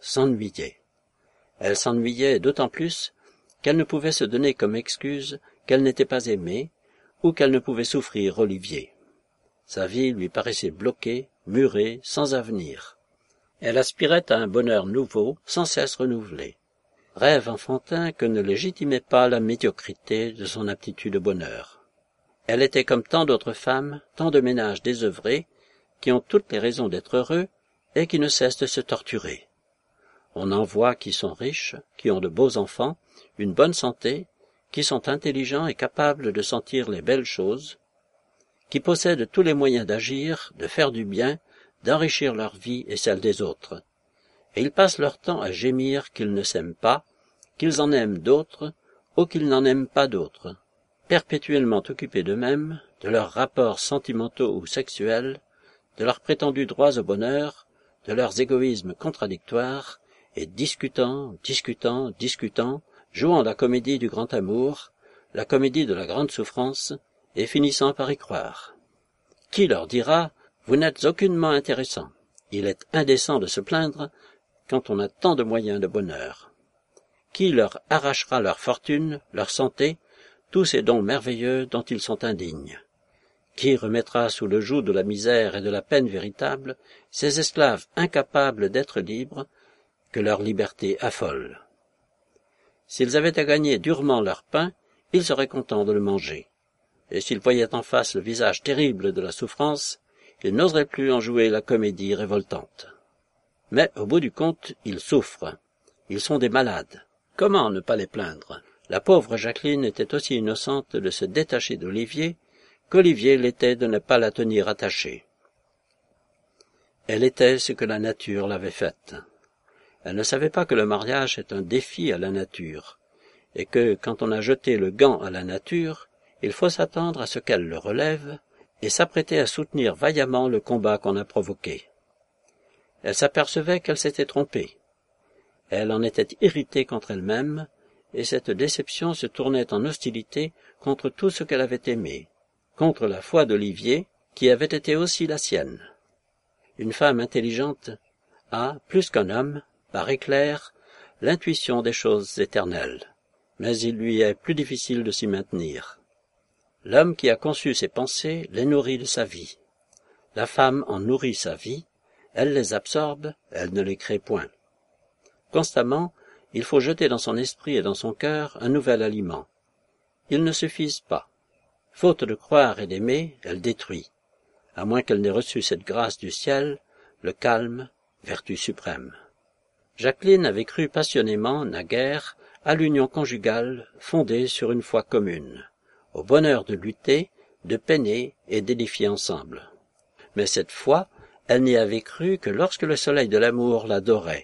Elle s'ennuyait d'autant plus qu'elle ne pouvait se donner comme excuse qu'elle n'était pas aimée ou qu'elle ne pouvait souffrir Olivier. Sa vie lui paraissait bloquée, murée, sans avenir. Elle aspirait à un bonheur nouveau, sans cesse renouvelé. Rêve enfantin que ne légitimait pas la médiocrité de son aptitude au bonheur. Elle était comme tant d'autres femmes, tant de ménages désœuvrés, qui ont toutes les raisons d'être heureux et qui ne cessent de se torturer. On en voit qui sont riches, qui ont de beaux enfants, une bonne santé, qui sont intelligents et capables de sentir les belles choses, qui possèdent tous les moyens d'agir, de faire du bien, d'enrichir leur vie et celle des autres. Et ils passent leur temps à gémir qu'ils ne s'aiment pas, qu'ils en aiment d'autres, ou qu'ils n'en aiment pas d'autres, perpétuellement occupés d'eux-mêmes, de leurs rapports sentimentaux ou sexuels, de leurs prétendus droits au bonheur, de leurs égoïsmes contradictoires, et discutant, jouant la comédie du grand amour, la comédie de la grande souffrance, et finissant par y croire. Qui leur dira « Vous n'êtes aucunement intéressant » Il est indécent de se plaindre quand on a tant de moyens de bonheur. Qui leur arrachera leur fortune, leur santé, tous ces dons merveilleux dont ils sont indignes? Qui remettra sous le joug de la misère et de la peine véritable ces esclaves incapables d'être libres que leur liberté affole? S'ils avaient à gagner durement leur pain, ils seraient contents de le manger. Et s'ils voyaient en face le visage terrible de la souffrance, ils n'oseraient plus en jouer la comédie révoltante. Mais au bout du compte, ils souffrent. Ils sont des malades. Comment ne pas les plaindre? La pauvre Jacqueline était aussi innocente de se détacher d'Olivier qu'Olivier l'était de ne pas la tenir attachée. Elle était ce que la nature l'avait faite. Elle ne savait pas que le mariage est un défi à la nature, et que, quand on a jeté le gant à la nature, il faut s'attendre à ce qu'elle le relève et s'apprêter à soutenir vaillamment le combat qu'on a provoqué. Elle s'apercevait qu'elle s'était trompée. Elle en était irritée contre elle-même, et cette déception se tournait en hostilité contre tout ce qu'elle avait aimé, contre la foi d'Olivier, qui avait été aussi la sienne. Une femme intelligente a, plus qu'un homme, par éclair, l'intuition des choses éternelles, mais il lui est plus difficile de s'y maintenir. L'homme qui a conçu ses pensées les nourrit de sa vie. La femme en nourrit sa vie, elle les absorbe, elle ne les crée point. Constamment, il faut jeter dans son esprit et dans son cœur un nouvel aliment. Ils ne suffisent pas. Faute de croire et d'aimer, elle détruit, à moins qu'elle n'ait reçu cette grâce du ciel, le calme, vertu suprême. Jacqueline avait cru passionnément, naguère, à l'union conjugale fondée sur une foi commune, au bonheur de lutter, de peiner et d'édifier ensemble. Mais cette fois, elle n'y avait cru que lorsque le soleil de l'amour la dorait.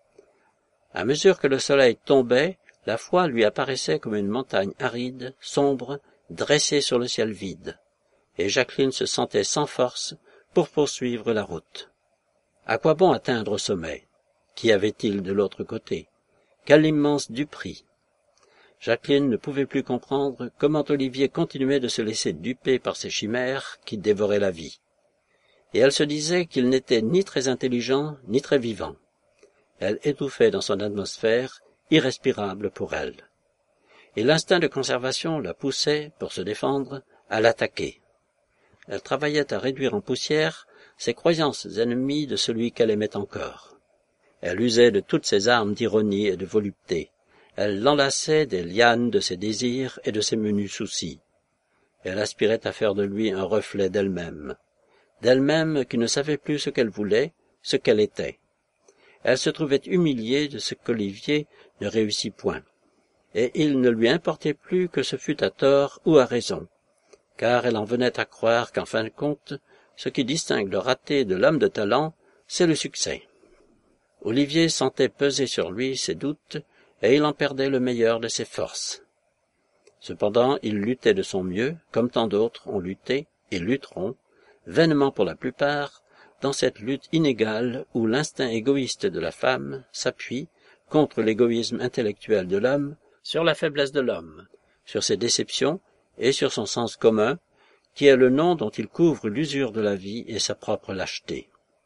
À mesure que le soleil tombait, la foi lui apparaissait comme une montagne aride, sombre, dressée sur le ciel vide, et Jacqueline se sentait sans force pour poursuivre la route. À quoi bon atteindre au sommet? Qu'y avait-il de l'autre côté? Quel immense duperie! Jacqueline ne pouvait plus comprendre comment Olivier continuait de se laisser duper par ces chimères qui dévoraient la vie. Et elle se disait qu'il n'était ni très intelligent, ni très vivant. Elle étouffait dans son atmosphère, irrespirable pour elle. Et l'instinct de conservation la poussait, pour se défendre, à l'attaquer. Elle travaillait à réduire en poussière ses croyances ennemies de celui qu'elle aimait encore. Elle usait de toutes ses armes d'ironie et de volupté. Elle l'enlaçait des lianes de ses désirs et de ses menus soucis. Elle aspirait à faire de lui un reflet d'elle-même qui ne savait plus ce qu'elle voulait, ce qu'elle était. Elle se trouvait humiliée de ce qu'Olivier ne réussit point. Et il ne lui importait plus que ce fût à tort ou à raison, car elle en venait à croire qu'en fin de compte, ce qui distingue le raté de l'homme de talent, c'est le succès. Olivier sentait peser sur lui ses doutes, et il en perdait le meilleur de ses forces. Cependant, il luttait de son mieux, comme tant d'autres ont lutté et lutteront, vainement pour la plupart, dans cette lutte inégale où l'instinct égoïste de la femme s'appuie, contre l'égoïsme intellectuel de l'homme, sur la faiblesse de l'homme, sur ses déceptions et sur son sens commun, qui est le nom dont il couvre l'usure de la vie et sa propre lâcheté.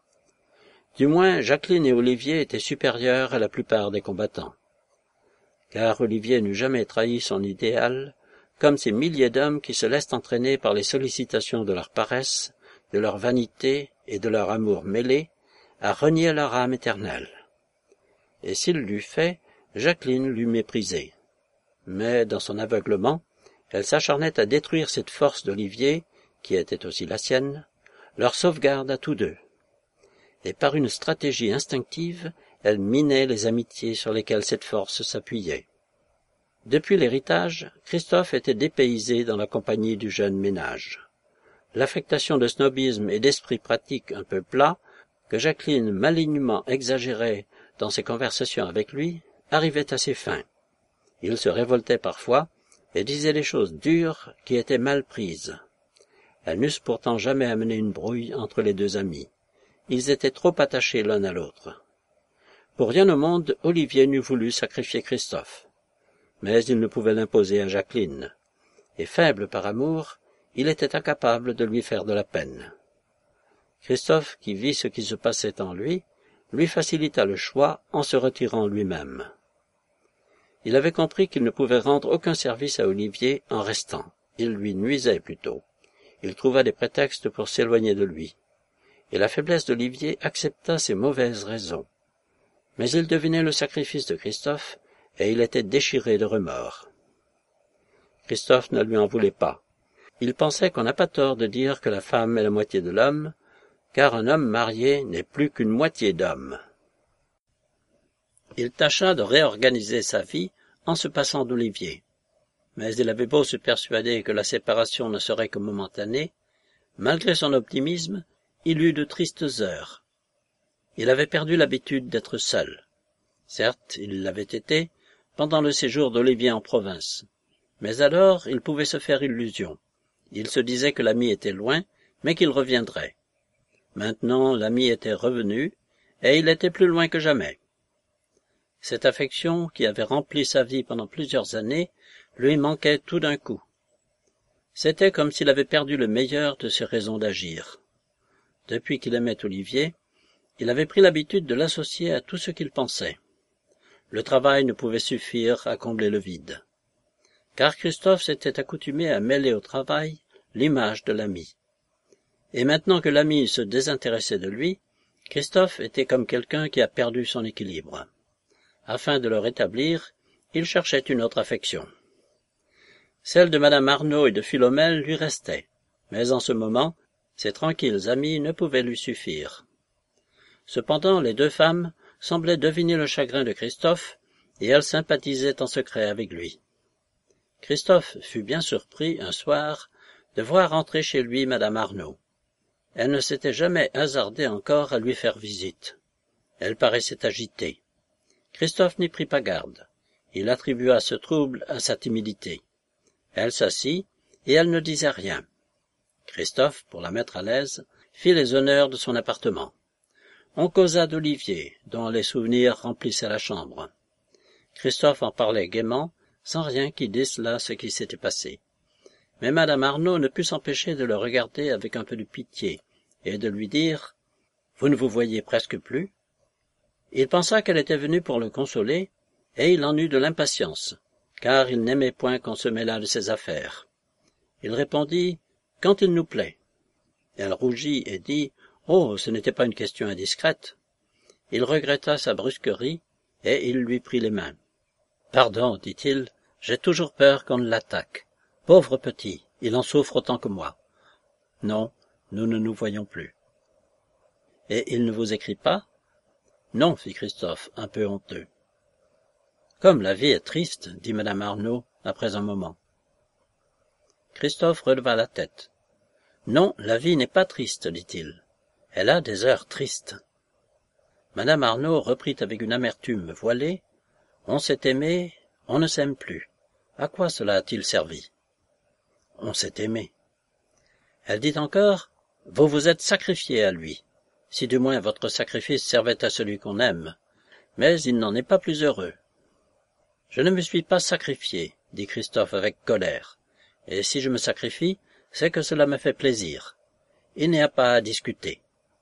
Du moins, Jacqueline et Olivier étaient supérieurs à la plupart des combattants. Car Olivier n'eût jamais trahi son idéal, comme ces milliers d'hommes qui se laissent entraîner par les sollicitations de leur paresse, de leur vanité et de leur amour mêlé, à renier leur âme éternelle. Et s'il l'eût fait, Jacqueline l'eût méprisé. Mais, dans son aveuglement, elle s'acharnait à détruire cette force d'Olivier, qui était aussi la sienne, leur sauvegarde à tous deux. Et par une stratégie instinctive, elle minait les amitiés sur lesquelles cette force s'appuyait. Depuis l'héritage, Christophe était dépaysé dans la compagnie du jeune ménage. L'affectation de snobisme et d'esprit pratique un peu plat, que Jacqueline malignement exagérait dans ses conversations avec lui, arrivait à ses fins. Il se révoltait parfois et disait des choses dures qui étaient mal prises. Elles n'eussent pourtant jamais amené une brouille entre les deux amis. Ils étaient trop attachés l'un à l'autre. Pour rien au monde, Olivier n'eût voulu sacrifier Christophe. Mais il ne pouvait l'imposer à Jacqueline. Et faible par amour, il était incapable de lui faire de la peine. Christophe, qui vit ce qui se passait en lui facilita le choix en se retirant lui-même. Il avait compris qu'il ne pouvait rendre aucun service à Olivier en restant. Il lui nuisait plutôt. Il trouva des prétextes pour s'éloigner de lui. Et la faiblesse d'Olivier accepta ses mauvaises raisons. Mais il devinait le sacrifice de Christophe, et il était déchiré de remords. Christophe ne lui en voulait pas. Il pensait qu'on n'a pas tort de dire que la femme est la moitié de l'homme, car un homme marié n'est plus qu'une moitié d'homme. Il tâcha de réorganiser sa vie en se passant d'Olivier. Mais il avait beau se persuader que la séparation ne serait que momentanée, malgré son optimisme, il eut de tristes heures. Il avait perdu l'habitude d'être seul. Certes, il l'avait été pendant le séjour d'Olivier en province. Mais alors, il pouvait se faire illusion. Il se disait que l'ami était loin, mais qu'il reviendrait. Maintenant, l'ami était revenu, et il était plus loin que jamais. Cette affection, qui avait rempli sa vie pendant plusieurs années, lui manquait tout d'un coup. C'était comme s'il avait perdu le meilleur de ses raisons d'agir. Depuis qu'il aimait Olivier, il avait pris l'habitude de l'associer à tout ce qu'il pensait. Le travail ne pouvait suffire à combler le vide. Car Christophe s'était accoutumé à mêler au travail l'image de l'ami. Et maintenant que l'ami se désintéressait de lui, Christophe était comme quelqu'un qui a perdu son équilibre. Afin de le rétablir, il cherchait une autre affection. Celle de Madame Arnaud et de Philomèle lui restait, mais en ce moment, ces tranquilles amis ne pouvaient lui suffire. Cependant, les deux femmes semblaient deviner le chagrin de Christophe, et elles sympathisaient en secret avec lui. Christophe fut bien surpris, un soir, de voir entrer chez lui Madame Arnaud. Elle ne s'était jamais hasardée encore à lui faire visite. Elle paraissait agitée. Christophe n'y prit pas garde. Il attribua ce trouble à sa timidité. Elle s'assit, et elle ne disait rien. Christophe, pour la mettre à l'aise, fit les honneurs de son appartement. On causa d'Olivier, dont les souvenirs remplissaient la chambre. Christophe en parlait gaiement, sans rien qui décelât ce qui s'était passé. Mais Madame Arnaud ne put s'empêcher de le regarder avec un peu de pitié, et de lui dire « Vous ne vous voyez presque plus ?» Il pensa qu'elle était venue pour le consoler, et il en eut de l'impatience, car il n'aimait point qu'on se mêlât de ses affaires. Il répondit « Quand il nous plaît ». Elle rougit et dit « Oh, ce n'était pas une question indiscrète ». Il regretta sa brusquerie, et il lui prit les mains. « Pardon, dit-il, j'ai toujours peur qu'on ne l'attaque. Pauvre petit, il en souffre autant que moi. Non, nous ne nous voyons plus. » « Et il ne vous écrit pas ?»« Non, fit Christophe, un peu honteux. »« Comme la vie est triste, dit Madame Arnaud, après un moment. Christophe releva la tête. « Non, la vie n'est pas triste, dit-il. Elle a des heures tristes. » Madame Arnaud reprit avec une amertume voilée. « On s'est aimé, on ne s'aime plus. À quoi cela a-t-il servi ?»« On s'est aimé. » Elle dit encore, « Vous vous êtes sacrifié à lui. Si du moins votre sacrifice servait à celui qu'on aime. Mais il n'en est pas plus heureux. » « Je ne me suis pas sacrifié, dit Christophe avec colère. Et si je me sacrifie, c'est que cela me fait plaisir. Il n'y a pas à discuter.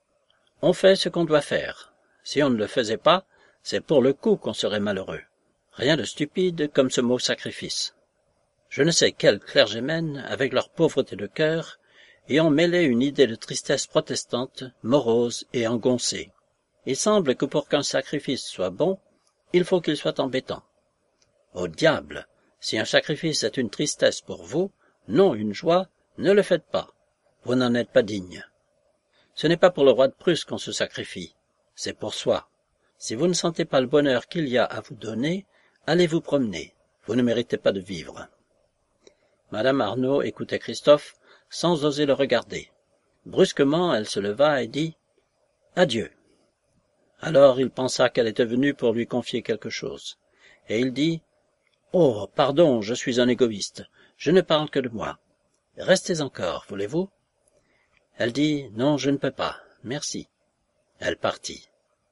On fait ce qu'on doit faire. Si on ne le faisait pas, c'est pour le coup qu'on serait malheureux. Rien de stupide comme ce mot sacrifice. Je ne sais quels clergémènes, avec leur pauvreté de cœur, y ont mêlé une idée de tristesse protestante, morose et engoncée. Il semble que pour qu'un sacrifice soit bon, il faut qu'il soit embêtant. Au diable! Si un sacrifice est une tristesse pour vous, non une joie, ne le faites pas. Vous n'en êtes pas digne. Ce n'est pas pour le roi de Prusse qu'on se sacrifie, c'est pour soi. Si vous ne sentez pas le bonheur qu'il y a à vous donner, allez vous promener. Vous ne méritez pas de vivre. Madame Arnaud écoutait Christophe sans oser le regarder. Brusquement, elle se leva et dit « Adieu ». Alors il pensa qu'elle était venue pour lui confier quelque chose. Et il dit « Oh, pardon, je suis un égoïste. Je ne parle que de moi. Restez encore, voulez-vous » Elle dit « Non, je ne peux pas. Merci. » Elle partit.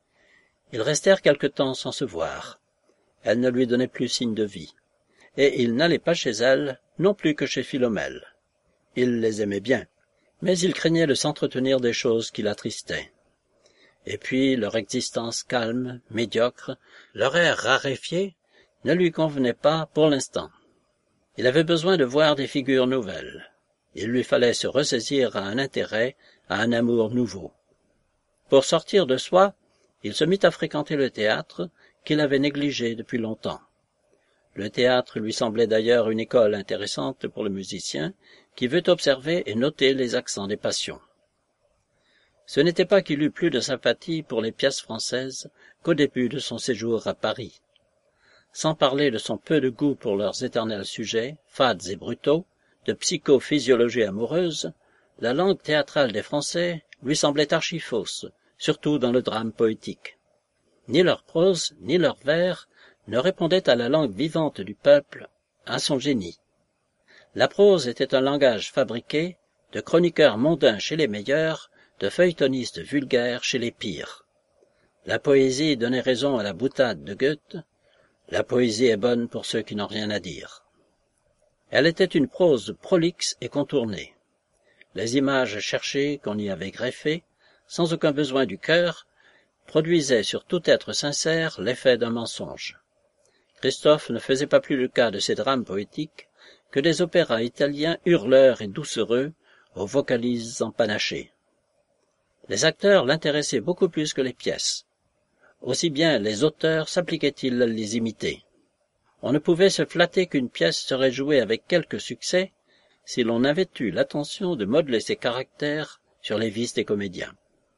Ils restèrent quelque temps sans se voir. Elle ne lui donnait plus signe de vie. Et il n'allait pas chez elle, non plus que chez Philomèle. Il les aimait bien. Mais il craignait de s'entretenir des choses qui l'attristaient. Et puis leur existence calme, médiocre, leur air raréfié, ne lui convenait pas pour l'instant. Il avait besoin de voir des figures nouvelles. Il lui fallait se ressaisir à un intérêt, à un amour nouveau. Pour sortir de soi, il se mit à fréquenter le théâtre, qu'il avait négligé depuis longtemps. Le théâtre lui semblait d'ailleurs une école intéressante pour le musicien, qui veut observer et noter les accents des passions. Ce n'était pas qu'il eût plus de sympathie pour les pièces françaises qu'au début de son séjour à Paris. Sans parler de son peu de goût pour leurs éternels sujets, fades et brutaux, de psychophysiologie amoureuse, la langue théâtrale des Français lui semblait archi-fausse, surtout dans le drame poétique. Ni leur prose, ni leurs vers ne répondaient à la langue vivante du peuple, à son génie. La prose était un langage fabriqué, de chroniqueurs mondains chez les meilleurs, de feuilletonistes vulgaires chez les pires. La poésie donnait raison à la boutade de Goethe. La poésie est bonne pour ceux qui n'ont rien à dire. Elle était une prose prolixe et contournée. Les images cherchées qu'on y avait greffées, sans aucun besoin du cœur, produisaient sur tout être sincère l'effet d'un mensonge. Christophe ne faisait pas plus le cas de ces drames poétiques que des opéras italiens hurleurs et doucereux, aux vocalises empanachées. Les acteurs l'intéressaient beaucoup plus que les pièces. Aussi bien les auteurs s'appliquaient-ils à les imiter. On ne pouvait se flatter qu'une pièce serait jouée avec quelque succès si l'on avait eu l'attention de modeler ses caractères sur les vices des comédiens.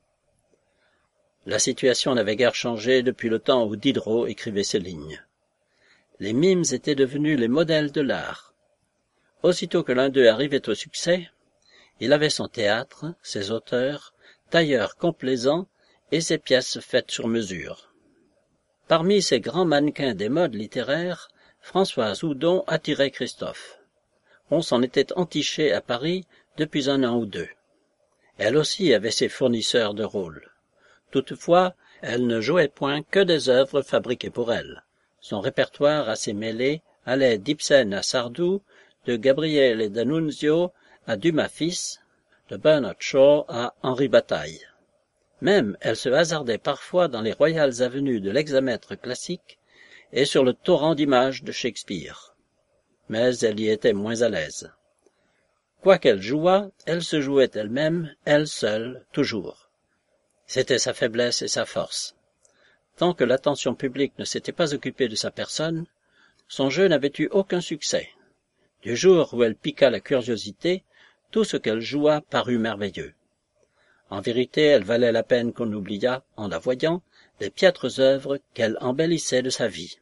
La situation n'avait guère changé depuis le temps où Diderot écrivait ces lignes. Les mimes étaient devenus les modèles de l'art. Aussitôt que l'un d'eux arrivait au succès, il avait son théâtre, ses auteurs, tailleurs complaisants et ses pièces faites sur mesure. Parmi ces grands mannequins des modes littéraires, Françoise Houdon attirait Christophe. On s'en était entiché à Paris depuis 1 an ou 2. Elle aussi avait ses fournisseurs de rôles. Toutefois, elle ne jouait point que des œuvres fabriquées pour elle. Son répertoire assez mêlé allait d'Ibsen à Sardou, de Gabriele D'Annunzio à Dumas fils, de Bernard Shaw à Henri Bataille. Même elle se hasardait parfois dans les royales avenues de l'hexamètre classique et sur le torrent d'images de Shakespeare. Mais elle y était moins à l'aise. Quoiqu'elle jouât, elle se jouait elle-même, elle seule, toujours. C'était sa faiblesse et sa force. Tant que l'attention publique ne s'était pas occupée de sa personne, son jeu n'avait eu aucun succès. Du jour où elle piqua la curiosité, tout ce qu'elle joua parut merveilleux. En vérité, elle valait la peine qu'on oubliât, en la voyant, les piètres œuvres qu'elle embellissait de sa vie.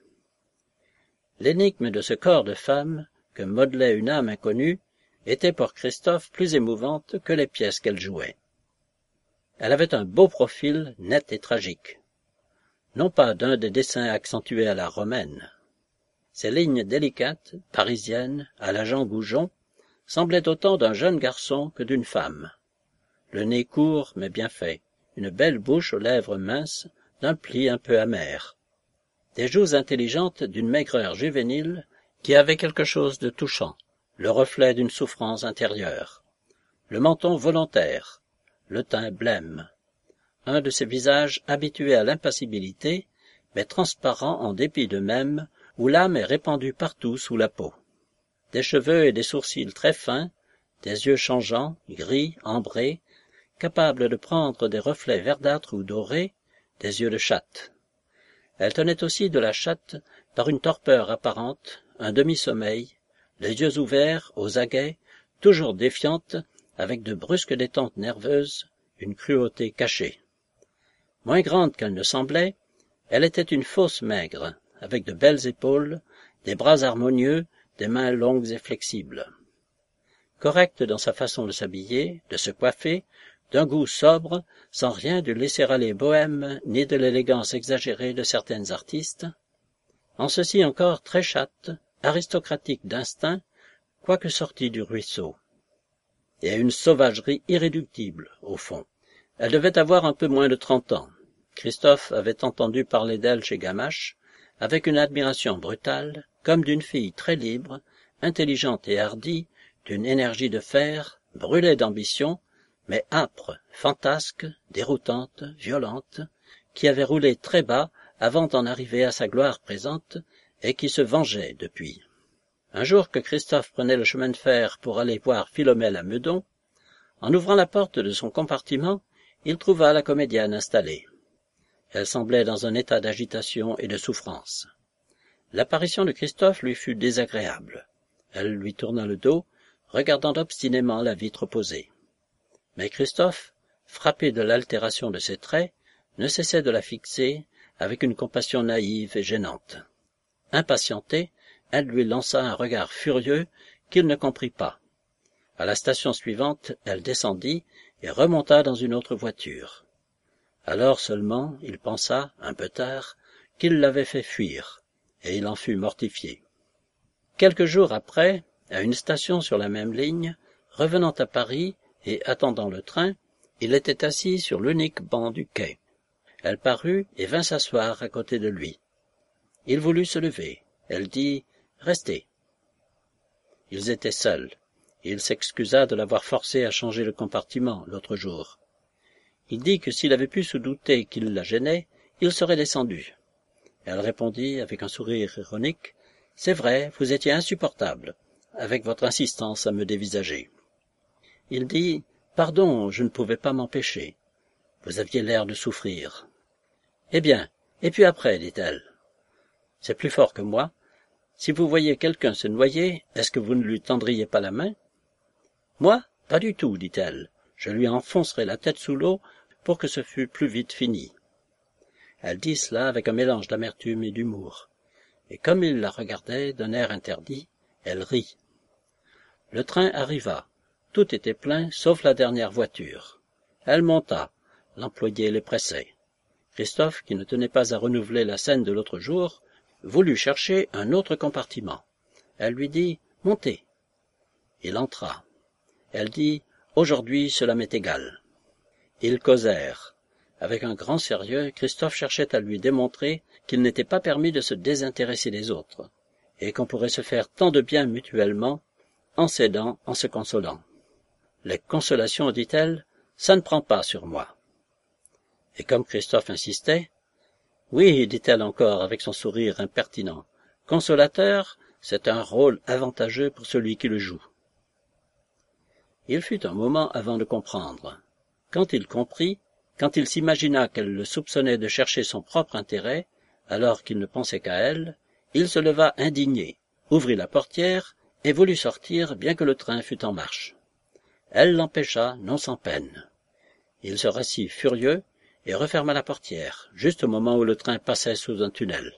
L'énigme de ce corps de femme, que modelait une âme inconnue, était pour Christophe plus émouvante que les pièces qu'elle jouait. Elle avait un beau profil, net et tragique. Non pas d'un des dessins accentués à la romaine. Ses lignes délicates, parisiennes, à la Jean Goujon, semblaient autant d'un jeune garçon que d'une femme. Le nez court mais bien fait, une belle bouche aux lèvres minces, d'un pli un peu amer. Des joues intelligentes d'une maigreur juvénile qui avait quelque chose de touchant, le reflet d'une souffrance intérieure. Le menton volontaire, le teint blême. Un de ces visages habitués à l'impassibilité, mais transparents en dépit d'eux-mêmes, où l'âme est répandue partout sous la peau. Des cheveux et des sourcils très fins, des yeux changeants, gris, ambrés, capables de prendre des reflets verdâtres ou dorés, des yeux de chatte. Elle tenait aussi de la chatte par une torpeur apparente, un demi-sommeil, les yeux ouverts, aux aguets, toujours défiante, avec de brusques détentes nerveuses, une cruauté cachée. Moins grande qu'elle ne semblait, elle était une fausse maigre, avec de belles épaules, des bras harmonieux, des mains longues et flexibles. Correcte dans sa façon de s'habiller, de se coiffer, d'un goût sobre, sans rien du laisser-aller bohème ni de l'élégance exagérée de certaines artistes, en ceci encore très chatte, aristocratique d'instinct, quoique sortie du ruisseau. Et à une sauvagerie irréductible, au fond. Elle devait avoir un peu moins de 30 ans. Christophe avait entendu parler d'elle chez Gamache, avec une admiration brutale, comme d'une fille très libre, intelligente et hardie, d'une énergie de fer, brûlée d'ambition, mais âpre, fantasque, déroutante, violente, qui avait roulé très bas avant d'en arriver à sa gloire présente et qui se vengeait depuis. Un jour que Christophe prenait le chemin de fer pour aller voir Philomèle à Meudon, en ouvrant la porte de son compartiment, il trouva la comédienne installée. Elle semblait dans un état d'agitation et de souffrance. L'apparition de Christophe lui fut désagréable. Elle lui tourna le dos, regardant obstinément la vitre opposée. Mais Christophe, frappé de l'altération de ses traits, ne cessait de la fixer avec une compassion naïve et gênante. Impatientée, elle lui lança un regard furieux qu'il ne comprit pas. À la station suivante, elle descendit et remonta dans une autre voiture. Alors seulement, il pensa, un peu tard, qu'il l'avait fait fuir, et il en fut mortifié. Quelques jours après, à une station sur la même ligne, revenant à Paris et attendant le train, il était assis sur l'unique banc du quai. Elle parut et vint s'asseoir à côté de lui. Il voulut se lever. Elle dit « Restez ». Ils étaient seuls. Il s'excusa de l'avoir forcé à changer le compartiment l'autre jour. Il dit que s'il avait pu se douter qu'il la gênait, il serait descendu. Elle répondit avec un sourire ironique « C'est vrai, vous étiez insupportable, avec votre insistance à me dévisager. » Il dit « Pardon, je ne pouvais pas m'empêcher. Vous aviez l'air de souffrir. »« Eh bien, et puis après, dit-elle. C'est plus fort que moi. Si vous voyiez quelqu'un se noyer, est-ce que vous ne lui tendriez pas la main? »« Moi, pas du tout, dit-elle. Je lui enfoncerais la tête sous l'eau pour que ce fût plus vite fini. » Elle dit cela avec un mélange d'amertume et d'humour. Et comme il la regardait d'un air interdit, elle rit. Le train arriva. Tout était plein, sauf la dernière voiture. Elle monta. L'employé les pressait. Christophe, qui ne tenait pas à renouveler la scène de l'autre jour, voulut chercher un autre compartiment. Elle lui dit « Montez ». Il entra. Elle dit « Aujourd'hui, cela m'est égal ». Ils causèrent. Avec un grand sérieux, Christophe cherchait à lui démontrer qu'il n'était pas permis de se désintéresser des autres, et qu'on pourrait se faire tant de bien mutuellement, en s'aidant, en se consolant. « Les consolations, dit-elle, ça ne prend pas sur moi. » Et comme Christophe insistait, « Oui, dit-elle encore avec son sourire impertinent, consolateur, c'est un rôle avantageux pour celui qui le joue. » Il fut un moment avant de comprendre. Quand il comprit, quand il s'imagina qu'elle le soupçonnait de chercher son propre intérêt, alors qu'il ne pensait qu'à elle, il se leva indigné, ouvrit la portière et voulut sortir bien que le train fût en marche. Elle l'empêcha, non sans peine. Il se rassit furieux et referma la portière, juste au moment où le train passait sous un tunnel.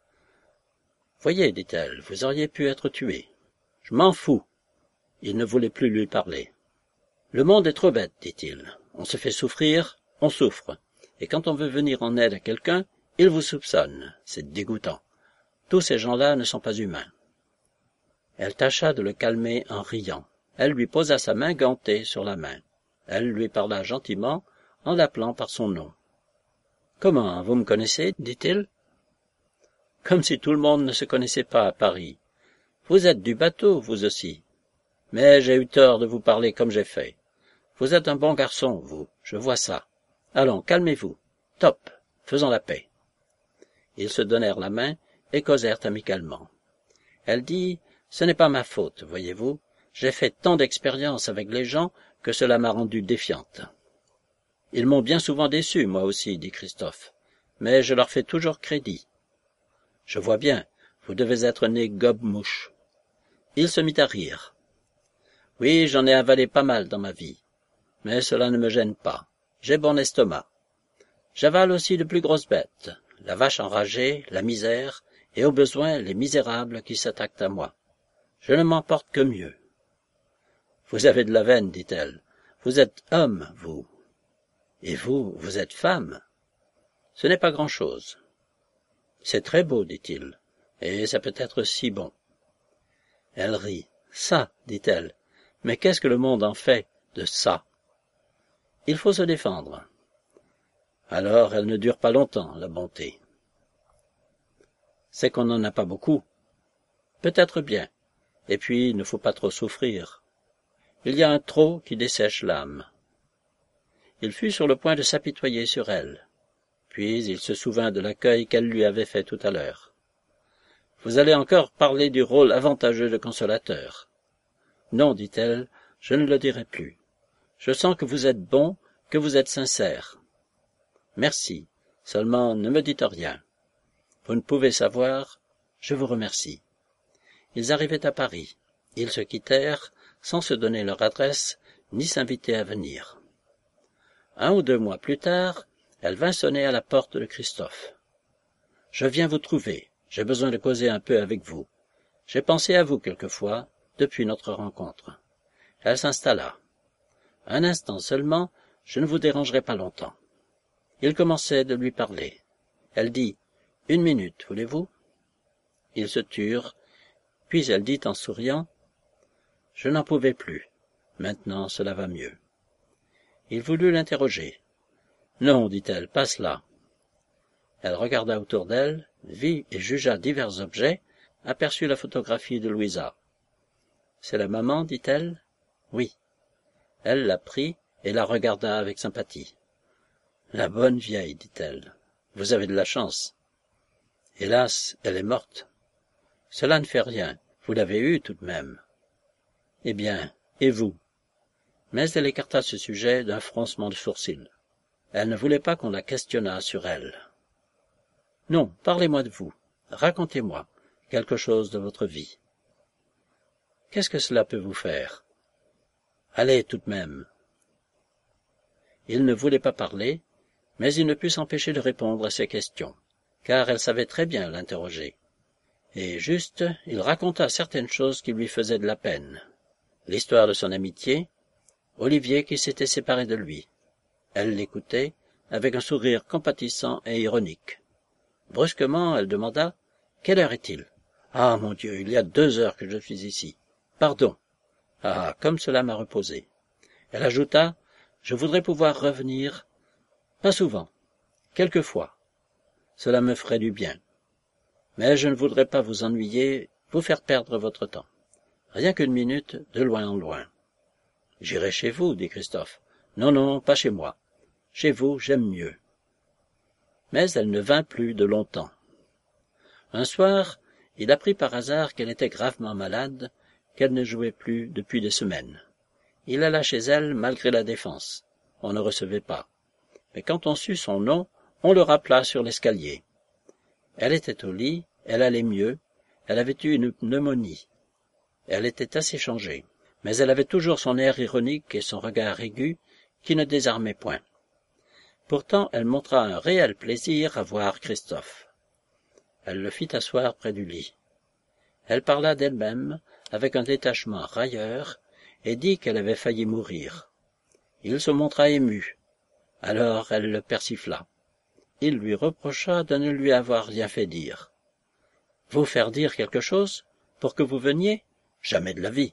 « Voyez, dit-elle, vous auriez pu être tué. »« Je m'en fous. » Il ne voulait plus lui parler. « Le monde est trop bête, dit-il. On se fait souffrir, on souffre. Et quand on veut venir en aide à quelqu'un, il vous soupçonne. C'est dégoûtant. Tous ces gens-là ne sont pas humains. » Elle tâcha de le calmer en riant. Elle lui posa sa main gantée sur la main. Elle lui parla gentiment, en l'appelant par son nom. « Comment, vous me connaissez ?» dit-il. « Comme si tout le monde ne se connaissait pas à Paris. Vous êtes du bateau, vous aussi. Mais j'ai eu tort de vous parler comme j'ai fait. Vous êtes un bon garçon, vous, je vois ça. Allons, calmez-vous. Top, faisons la paix. » Ils se donnèrent la main et causèrent amicalement. Elle dit « Ce n'est pas ma faute, voyez-vous. J'ai fait tant d'expériences avec les gens que cela m'a rendue défiante. » « Ils m'ont bien souvent déçu, moi aussi, dit Christophe, mais je leur fais toujours crédit. »« Je vois bien, vous devez être né gobe-mouche. » Il se mit à rire. « Oui, j'en ai avalé pas mal dans ma vie, mais cela ne me gêne pas. J'ai bon estomac. J'avale aussi de plus grosses bêtes, la vache enragée, la misère, et au besoin les misérables qui s'attaquent à moi. Je ne m'en porte que mieux. »« Vous avez de la veine, dit-elle. Vous êtes homme, vous. Et vous, vous êtes femme. Ce n'est pas grand-chose. »« C'est très beau, dit-il, et ça peut être si bon. » Elle rit. « Ça, dit-elle, mais qu'est-ce que le monde en fait de ça? Il faut se défendre. » Alors elle ne dure pas longtemps, la bonté. C'est qu'on n'en a pas beaucoup. Peut-être bien. Et puis, il ne faut pas trop souffrir. Il y a un trop qui dessèche l'âme. Il fut sur le point de s'apitoyer sur elle. Puis il se souvint de l'accueil qu'elle lui avait fait tout à l'heure. « Vous allez encore parler du rôle avantageux de consolateur. »« Non, dit-elle, je ne le dirai plus. Je sens que vous êtes bon, que vous êtes sincère. »« Merci, seulement ne me dites rien. Vous ne pouvez savoir, je vous remercie. » Ils arrivaient à Paris. Ils se quittèrent sans se donner leur adresse ni s'inviter à venir. 1 ou 2 mois plus tard, elle vint sonner à la porte de Christophe. « Je viens vous trouver. J'ai besoin de causer un peu avec vous. J'ai pensé à vous quelquefois, depuis notre rencontre. » Elle s'installa. « Un instant seulement, je ne vous dérangerai pas longtemps. » Il commençait de lui parler. Elle dit « 1 minute, voulez-vous » Ils se turent, puis elle dit en souriant « Je n'en pouvais plus. Maintenant, cela va mieux. » Il voulut l'interroger. « Non, dit-elle, pas cela. » Elle regarda autour d'elle, vit et jugea divers objets, aperçut la photographie de Louisa. « C'est la maman, dit-elle. »« Oui. » Elle la prit et la regarda avec sympathie. « La bonne vieille, dit-elle. Vous avez de la chance. Hélas, elle est morte. Cela ne fait rien. Vous l'avez eue tout de même. Eh bien, et vous ?» Mais elle écarta ce sujet d'un froncement de sourcils. Elle ne voulait pas qu'on la questionnât sur elle. « Non, parlez-moi de vous. Racontez-moi quelque chose de votre vie. »« Qu'est-ce que cela peut vous faire ?»« Allez, tout de même. » Il ne voulait pas parler, mais il ne put s'empêcher de répondre à ses questions, car elle savait très bien l'interroger. Et juste, il raconta certaines choses qui lui faisaient de la peine. L'histoire de son amitié, Olivier qui s'était séparé de lui. Elle l'écoutait avec un sourire compatissant et ironique. Brusquement, elle demanda « Quelle heure est-il ?»« Ah, mon Dieu, il y a 2 heures que je suis ici. Pardon. Ah, comme cela m'a reposé. » Elle ajouta « Je voudrais pouvoir revenir, pas souvent, quelquefois. Cela me ferait du bien. Mais je ne voudrais pas vous ennuyer, vous faire perdre votre temps. Rien qu'1 minute, de loin en loin. »« J'irai chez vous, dit Christophe. »« Non, non, pas chez moi. Chez vous, j'aime mieux. » Mais elle ne vint plus de longtemps. Un soir, il apprit par hasard qu'elle était gravement malade, qu'elle ne jouait plus depuis des semaines. Il alla chez elle malgré la défense. On ne recevait pas. Mais quand on sut son nom, on le rappela sur l'escalier. Elle était au lit, elle allait mieux, elle avait eu une pneumonie. Elle était assez changée, mais elle avait toujours son air ironique et son regard aigu qui ne désarmaient point. Pourtant, elle montra un réel plaisir à voir Christophe. Elle le fit asseoir près du lit. Elle parla d'elle-même avec un détachement railleur et dit qu'elle avait failli mourir. Il se montra ému. Alors elle le persifla. Il lui reprocha de ne lui avoir rien fait dire. « Vous faire dire quelque chose pour que vous veniez ? Jamais de la vie.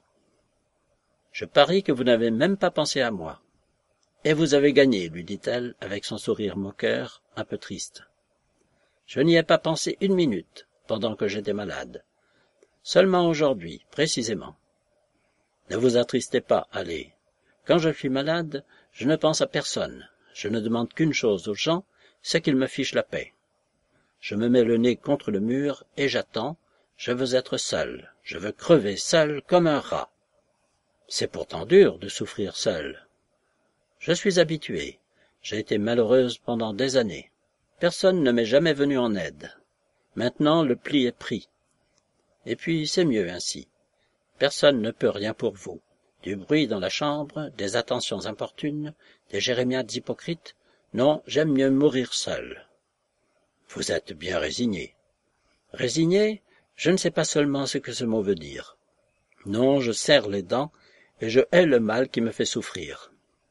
Je parie que vous n'avez même pas pensé à moi. » « Et vous avez gagné, lui dit-elle, avec son sourire moqueur, un peu triste. Je n'y ai pas pensé 1 minute, pendant que j'étais malade. Seulement aujourd'hui, précisément. Ne vous attristez pas, allez. Quand je suis malade, je ne pense à personne. Je ne demande qu'une chose aux gens, c'est qu'ils me fichent la paix. Je me mets le nez contre le mur et j'attends. Je veux être seul. Je veux crever seul comme un rat. C'est pourtant dur de souffrir seul. Je suis habitué. J'ai été malheureuse pendant des années. Personne ne m'est jamais venu en aide. Maintenant, le pli est pris. Et puis, c'est mieux ainsi. Personne ne peut rien pour vous. Du bruit dans la chambre, des attentions importunes, des jérémiades hypocrites. Non, j'aime mieux mourir seul. Vous êtes bien résigné. Résigné, je ne sais pas seulement ce que ce mot veut dire. Non, je serre les dents et je hais le mal qui me fait souffrir.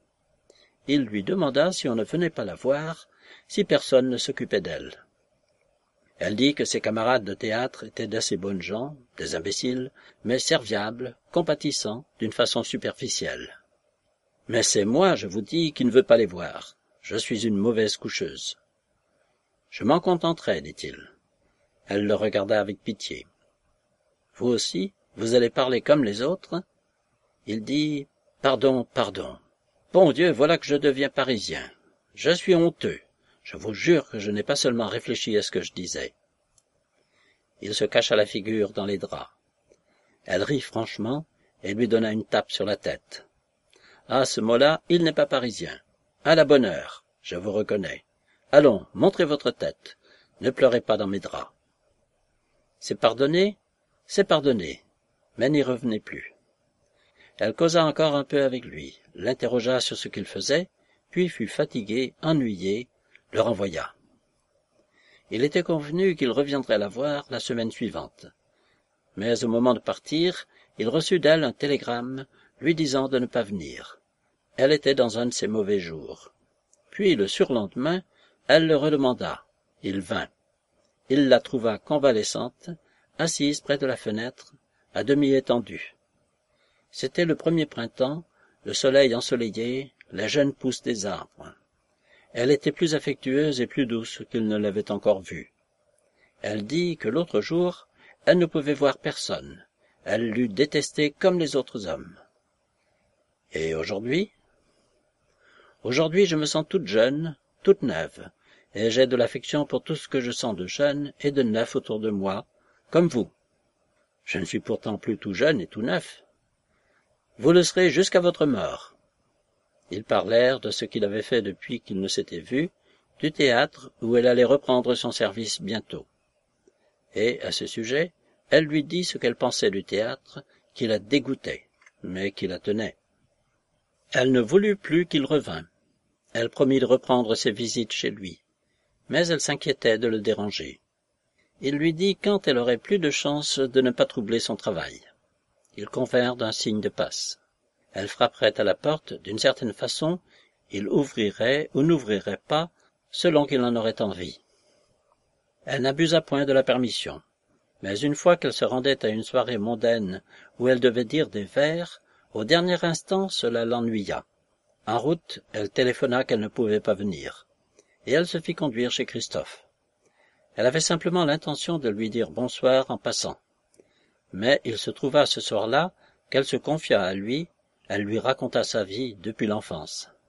Il lui demanda si on ne venait pas la voir, si personne ne s'occupait d'elle. Elle dit que ses camarades de théâtre étaient d'assez bonnes gens, des imbéciles, mais serviables, compatissants, d'une façon superficielle. « Mais c'est moi, je vous dis, qui ne veux pas les voir. Je suis une mauvaise coucheuse. »« Je m'en contenterai, dit-il. » Elle le regarda avec pitié. « Vous aussi, vous allez parler comme les autres ?» Il dit « Pardon, pardon. » Bon Dieu, voilà que je deviens parisien. Je suis honteux. Je vous jure que je n'ai pas seulement réfléchi à ce que je disais. » Il se cacha la figure dans les draps. Elle rit franchement et lui donna une tape sur la tête. « À ce mot-là, il n'est pas parisien. À la bonne heure, je vous reconnais. Allons, montrez votre tête. Ne pleurez pas dans mes draps. » C'est pardonné, mais n'y revenez plus. Elle causa encore un peu avec lui, l'interrogea sur ce qu'il faisait, puis fut fatigué, ennuyé, le renvoya. Il était convenu qu'il reviendrait la voir la semaine suivante. Mais au moment de partir, il reçut d'elle un télégramme lui disant de ne pas venir. Elle était dans un de ses mauvais jours. Puis le surlendemain, elle le redemanda. Il vint. Il la trouva convalescente, assise près de la fenêtre, à demi étendue. C'était le premier printemps, le soleil ensoleillé, les jeunes pousses des arbres. Elle était plus affectueuse et plus douce qu'il ne l'avait encore vue. Elle dit que l'autre jour, elle ne pouvait voir personne. Elle l'eût détesté comme les autres hommes. Et aujourd'hui? Aujourd'hui, je me sens toute jeune, toute neuve, et j'ai de l'affection pour tout ce que je sens de jeune et de neuf autour de moi, comme vous. Je ne suis pourtant plus tout jeune et tout neuf. Vous le serez jusqu'à votre mort. » Ils parlèrent de ce qu'il avait fait depuis qu'ils ne s'étaient vus, du théâtre où elle allait reprendre son service bientôt. Et, à ce sujet, elle lui dit ce qu'elle pensait du théâtre, qui la dégoûtait, mais qui la tenait. Elle ne voulut plus qu'il revînt. Elle promit de reprendre ses visites chez lui, mais elle s'inquiétait de le déranger. Il lui dit quand elle aurait plus de chance de ne pas troubler son travail. Ils convinrent d'un signe de passe. Elle frapperait à la porte d'une certaine façon, il ouvrirait ou n'ouvrirait pas, selon qu'il en aurait envie. Elle n'abusa point de la permission, mais une fois qu'elle se rendait à une soirée mondaine où elle devait dire des vers, au dernier instant cela l'ennuya. En route, elle téléphona qu'elle ne pouvait pas venir, et elle se fit conduire chez Christophe. Elle avait simplement l'intention de lui dire bonsoir en passant. Mais il se trouva ce soir-là qu'elle se confia à lui, elle lui raconta sa vie depuis l'enfance.